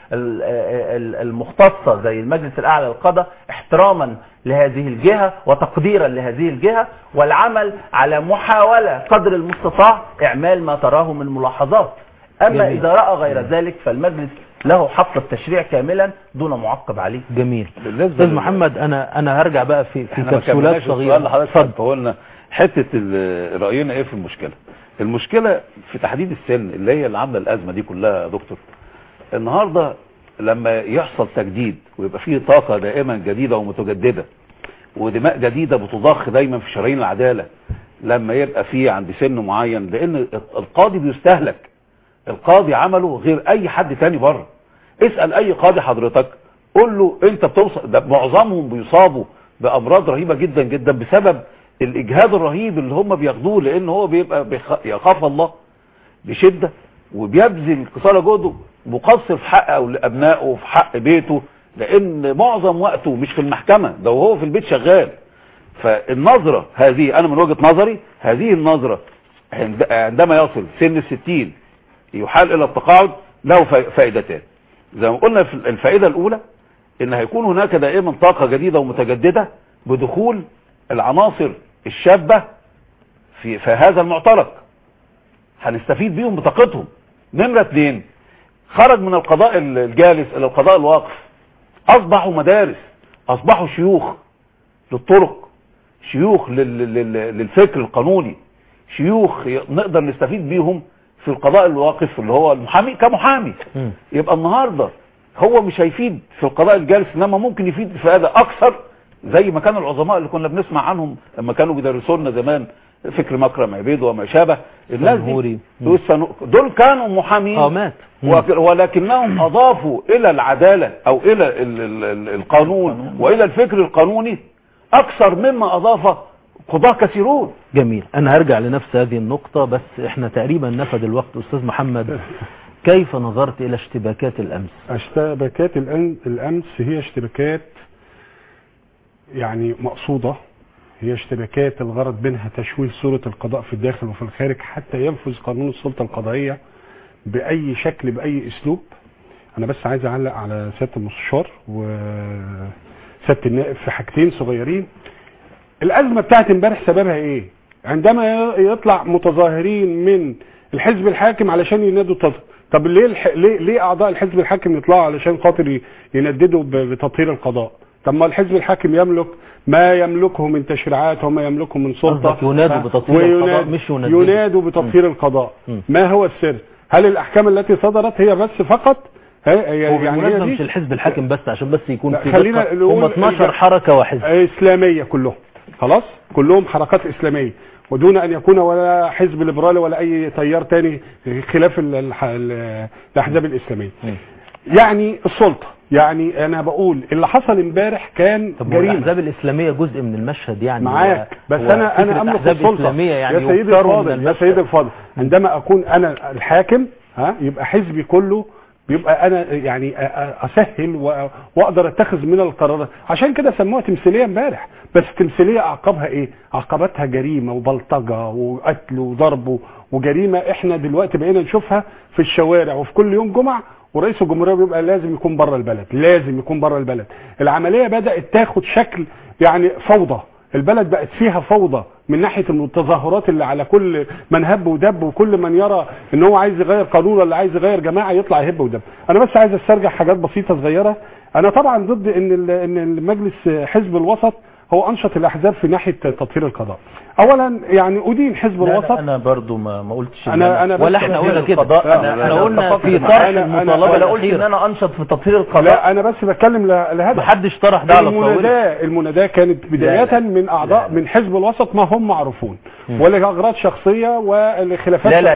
[SPEAKER 7] المختصة زي المجلس الأعلى للقضاء، احتراما لهذه الجهة وتقديرا لهذه الجهة، والعمل على محاولة قدر المستطاع إعمال ما تراه من ملاحظات. أما جميل. إذا رأى غير ذلك فالمجلس له حق التشريع كاملا دون معقب عليه.
[SPEAKER 2] جميل. أستاذ محمد، أنا هرجع بقى في كبسولات صغيرة.
[SPEAKER 8] لحضرتك قلنا حتة رأينا ايه في المشكلة. المشكلة في تحديد السن اللي هي اللي عامله الأزمة دي كلها يا دكتور. النهاردة لما يحصل تجديد ويبقى فيه طاقة دائما جديدة ومتجددة ودماء جديدة بتضخ دايما في شرايين العدالة، لما يبقى فيه عند سن معين، لأن القاضي بيستهلك. القاضي عمله غير أي حد تاني بره. اسأل أي قاضي حضرتك قول له أنت بتوصل، ده معظمهم بيصابوا بأمراض رهيبة جدا جدا بسبب الإجهاد الرهيب اللي هم بياخدوه، لأن هو بيبقى يخاف الله بشدة وبيبذل قصارى جهده، مقصر في حق أبنائه وفي حق بيته، لأن معظم وقته مش في المحكمة، ده وهو في البيت شغال. فالنظرة هذه أنا من وجهة نظري هذه النظرة عندما يصل سن 60 يحال إلى التقاعد له فائدتان. زي ما قلنا في الفائدة الأولى إن هيكون هناك دائما طاقة جديدة ومتجددة بدخول العناصر الشابة في هذا المعترك، هنستفيد بيهم بطاقتهم. نمرة 2، خرج من القضاء الجالس إلى القضاء الواقف، أصبحوا مدارس، أصبحوا شيوخ للطرق، شيوخ للفكر القانوني، شيوخ نقدر نستفيد بيهم في القضاء الواقف اللي هو المحامي كمحامي. يبقى النهاردة هو مش هيفيد في القضاء الجالس، انما ممكن يفيد في هذا اكثر، زي ما كان العظماء اللي كنا بنسمع عنهم لما كانوا بيدرسوا لنا زمان، فكر مكرم عبيد وما شابه. الناس دي دول كانوا محامين ولكنهم اضافوا الى العدالة او الى القانون والى الفكر القانوني اكثر مما اضاف قضاة كثيرون.
[SPEAKER 2] جميل. انا هرجع لنفس هذه النقطة، بس احنا تقريبا نفد الوقت. استاذ محمد، كيف نظرت الى اشتباكات الامس؟
[SPEAKER 6] اشتباكات الامس هي اشتباكات يعني مقصودة، هي اشتباكات الغرض منها تشويه صورة القضاء في الداخل وفي الخارج حتى ينفذ قانون السلطة القضائية بأي شكل بأي اسلوب. انا بس عايز اعلق على سيادة المستشار وسيادة النائب في حاجتين صغيرين. الازمة بتاعت امبارح سببها ايه؟ عندما يطلع متظاهرين من الحزب الحاكم علشان ينادوا طب ليه اعضاء الحزب الحاكم يطلعوا علشان خاطر ينددوا بتطهير القضاء؟ طب ما الحزب الحاكم يملك ما يملكه من تشريعات وما يملكه من سلطة،
[SPEAKER 2] ينادوا بتطهير القضاء مش
[SPEAKER 6] ينادوا بتطهير القضاء. ما هو السر؟ هل الاحكام التي صدرت هي بس فقط؟
[SPEAKER 2] يعني هي مش الحزب الحاكم بس، عشان بس يكون في خلينا هم 12 حركة وحزب
[SPEAKER 6] اسلامية كلهم، خلاص كلهم حركات اسلامية، ودون ان يكون ولا حزب ليبرالي ولا اي تيار تاني خلاف الاحزاب الاسلامية. يعني السلطة، يعني انا بقول اللي حصل امبارح كان جريمة.
[SPEAKER 2] الاحزاب الاسلامية جزء من المشهد يعني
[SPEAKER 6] معاك، بس انا املك السلطة يعني يا سيدي الفاضل، يا سيدي الفاضل. عندما اكون انا الحاكم يبقى حزبي كله، بيبقى انا يعني اسهل واقدر اتخذ من القرارات. عشان كده سموها تمثيليه امبارح، بس تمثيليه اعقابها ايه؟ عقبتها جريمه وبلطجه وقتل وضرب وجريمه احنا دلوقتي بقينا نشوفها في الشوارع وفي كل يوم جمعه، ورئيس الجمهوريه بيبقى لازم يكون بره البلد، لازم يكون بره البلد. العمليه بدات تاخد شكل يعني فوضى، البلد بقت فيها فوضى من ناحية التظاهرات اللي على كل من هب ودب، وكل من يرى ان هو عايز يغير قانون ولا عايز يغير جماعة يطلع يهب ودب. انا بس عايز استرجع حاجات بسيطة صغيرة. انا طبعا ضد ان المجلس حزب الوسط هو انشط الاحزاب في ناحية تطهير القضاء. اولا يعني ادين حزب الوسط.
[SPEAKER 7] انا برضو ما قلتش
[SPEAKER 6] انا
[SPEAKER 2] ولا احنا قلنا كده، احنا قلنا في طرح المطالبة
[SPEAKER 7] ولا قلت ان انا انشط في تطهير القضاء.
[SPEAKER 6] لا انا بس بتكلم لهذا،
[SPEAKER 2] محدش طرح ده على
[SPEAKER 6] المناداة كانت بداية من اعضاء من حزب الوسط ما هم معروفون، ولاغراض شخصية ولخلافات.
[SPEAKER 7] لا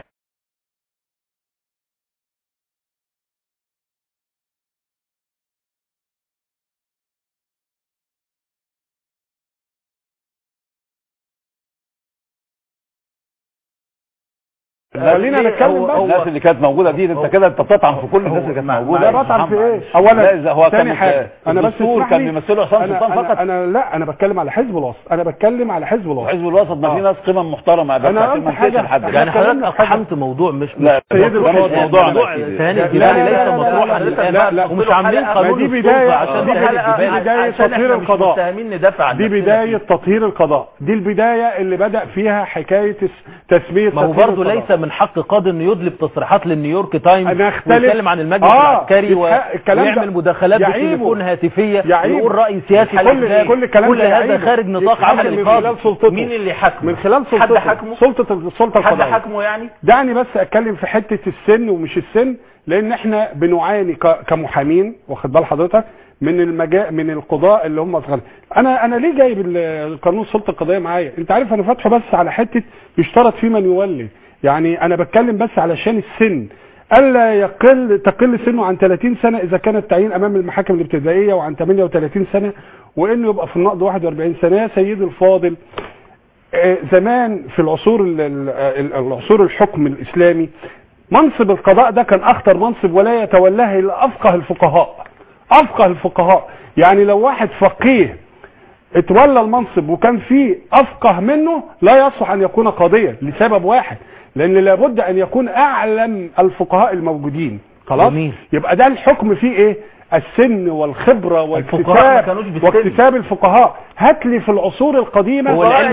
[SPEAKER 6] خلينا نتكلم بقى.
[SPEAKER 8] الناس اللي كانت موجوده دي انت كده انت بتطعن في كل الناس اللي كانت موجوده.
[SPEAKER 6] لا بطعن في ايه؟ اولا
[SPEAKER 8] ثاني حاجه انا بس كان بيمثله عصام سلطان فقط.
[SPEAKER 6] انا بتكلم على حزب الوسط.
[SPEAKER 8] حزب الوسط ما في ناس قيمه محترمه
[SPEAKER 6] انا قلت حاجه
[SPEAKER 2] يعني حضرتك اقحمت موضوع مش
[SPEAKER 8] سيد
[SPEAKER 2] موضوع ثاني الجبالي ليس مطروحا الان ومش عاملين قانون
[SPEAKER 6] دي بدايه
[SPEAKER 2] عشان
[SPEAKER 6] بدايه تطهير القضاء. دي بدايه تطهير القضاء. دي البدايه اللي بدأ فيها حكايه تسميه.
[SPEAKER 2] ما هو برضه ليس من حق قاضي انه يدلب تصريحات للنيويورك تايمز ويتكلم عن المجلس العسكري ويعمل مداخلات بتليفون هاتفيه يقول راي سياسي كل هذا خارج نطاق عمل القاضي.
[SPEAKER 6] مين اللي حكمه؟ من خلال سلطه القضائيه. حد حكمه يعني؟ دعني بس اتكلم في حته السن ومش السن، لان احنا بنعاني كمحامين، واخد بال حضرتك، من القضاء اللي هم صغار. انا ليه جايب القانون السلطه القضائيه معايا؟ انت عارف انا فاتحه بس على حته يشترط فيه من يولي. يعني انا بتكلم بس علشان السن الا تقل سنه عن 30 سنه اذا كان التعيين امام المحاكم الابتدائيه، وعن 38 سنه، وانه يبقى في النقض 41 سنه. يا سيدي الفاضل، زمان في العصور الحكم الاسلامي منصب القضاء ده كان اخطر منصب، ولا يتولاه الا افقه الفقهاء. يعني لو واحد فقيه اتولى المنصب وكان فيه افقه منه لا يصلح ان يكون قاضيا، لسبب واحد، لان لابد ان يكون اعلم الفقهاء الموجودين. خلاص جميل. يبقى ده الحكم فيه ايه؟ السن والخبره واكتساب الفقهاء. هات لي في العصور القديمه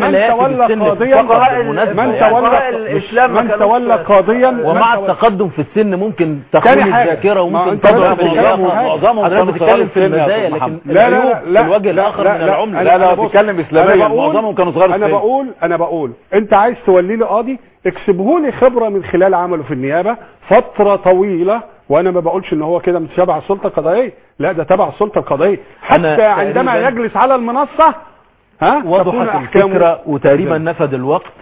[SPEAKER 6] من تولى قاضيا
[SPEAKER 2] ومع التقدم في السن ممكن تخون الذاكره وممكن تضعف اللياقه. حضرتك بتتكلم في المزايا، لكن لا الوجه الاخر من العمله.
[SPEAKER 8] لا بتتكلم اسلاميا، معظمهم كانوا صغار.
[SPEAKER 6] انا بقول انت عايز تولي لي قاضي، اكسبه لي خبره من خلال عمله في النيابه فتره طويله. وانا ما بقولش ان هو كده مش تبع السلطه القضائيه، لا ده تبع السلطه القضائيه. حتى عندما يجلس على المنصه
[SPEAKER 2] وضحت الفكره وتقريبا نفذ الوقت.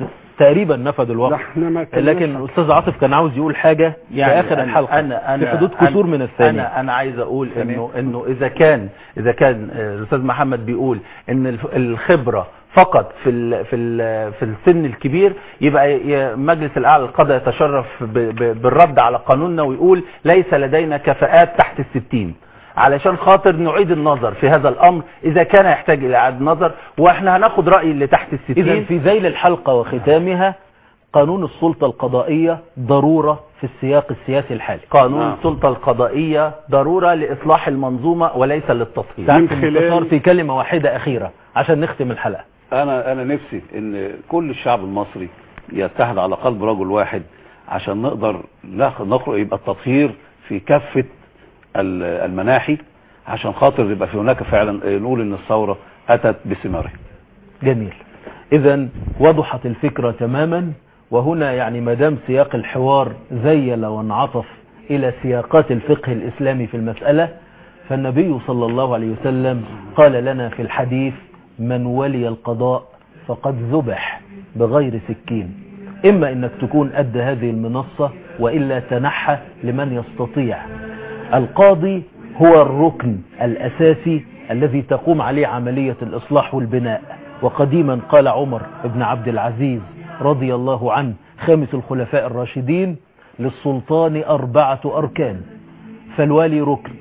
[SPEAKER 2] لكن الاستاذ عاطف كان عاوز يقول حاجه يعني في اخر الحلقه في حدود كسور من الثانيه.
[SPEAKER 7] انا عايز اقول انه اذا كان الاستاذ محمد بيقول ان الخبره فقط في السن الكبير، يبقى مجلس الاعلى للقضاء يتشرف بالرد على قانوننا ويقول ليس لدينا كفاءات تحت 60 علشان خاطر نعيد النظر في هذا الامر اذا كان يحتاج الى اعاده نظر، واحنا هناخد راي اللي تحت 60.
[SPEAKER 2] اذا في ذيل الحلقه وختامها، قانون السلطه القضائيه ضروره في السياق السياسي الحالي.
[SPEAKER 7] قانون السلطه القضائيه ضروره لاصلاح المنظومه وليس للتطهير.
[SPEAKER 2] في كلمه واحده اخيره عشان نختم الحلقه.
[SPEAKER 8] انا نفسي ان كل الشعب المصري يتحد على قلب رجل واحد عشان نقدر نخرج، يبقى التطهير في كافة المناحي، عشان خاطر يبقى في هناك فعلا نقول ان الثورة اتت بثمارها.
[SPEAKER 2] جميل. اذا وضحت الفكرة تماما. وهنا يعني مدام سياق الحوار زيل وانعطف الى سياقات الفقه الاسلامي في المسألة، فالنبي صلى الله عليه وسلم قال لنا في الحديث: من ولي القضاء فقد ذبح بغير سكين. اما انك تكون قد هذه المنصة، والا تنحى لمن يستطيع. القاضي هو الركن الاساسي الذي تقوم عليه عملية الاصلاح والبناء. وقديما قال عمر بن عبد العزيز رضي الله عنه خامس الخلفاء الراشدين: للسلطان 4 أركان، فالوالي ركن،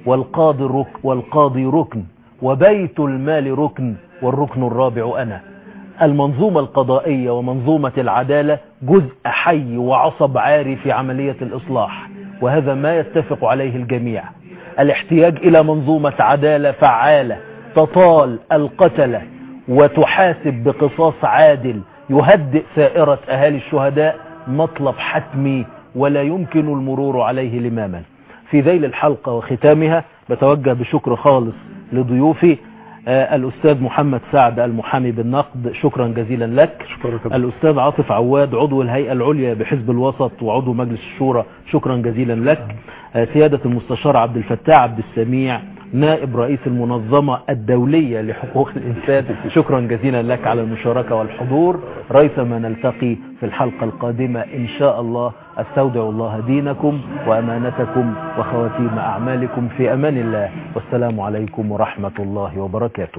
[SPEAKER 2] والقاضي ركن، وبيت المال ركن، والركن الرابع أنا. المنظومة القضائية ومنظومة العدالة جزء حي وعصب عاري في عملية الإصلاح، وهذا ما يتفق عليه الجميع. الاحتياج إلى منظومة عدالة فعالة تطال القتلة وتحاسب بقصاص عادل يهدئ سائرة أهالي الشهداء مطلب حتمي ولا يمكن المرور عليه لماما. في ذيل الحلقة وختامها بتوجه بشكر خالص لضيوفي: الأستاذ محمد سعد المحامي بالنقد، شكرا جزيلا لك. الأستاذ عاطف عواد عضو الهيئة العليا بحزب الوسط وعضو مجلس الشورى، شكرا جزيلا لك. سيادة المستشار عبد الفتاح عبد السميع نائب رئيس المنظمة الدولية لحقوق الإنسان، شكرا جزيلا لك على المشاركة والحضور. ريثما نلتقي في الحلقة القادمة إن شاء الله. استودع الله دينكم وأمانتكم وخواتيم أعمالكم في أمان الله، والسلام عليكم ورحمة الله وبركاته.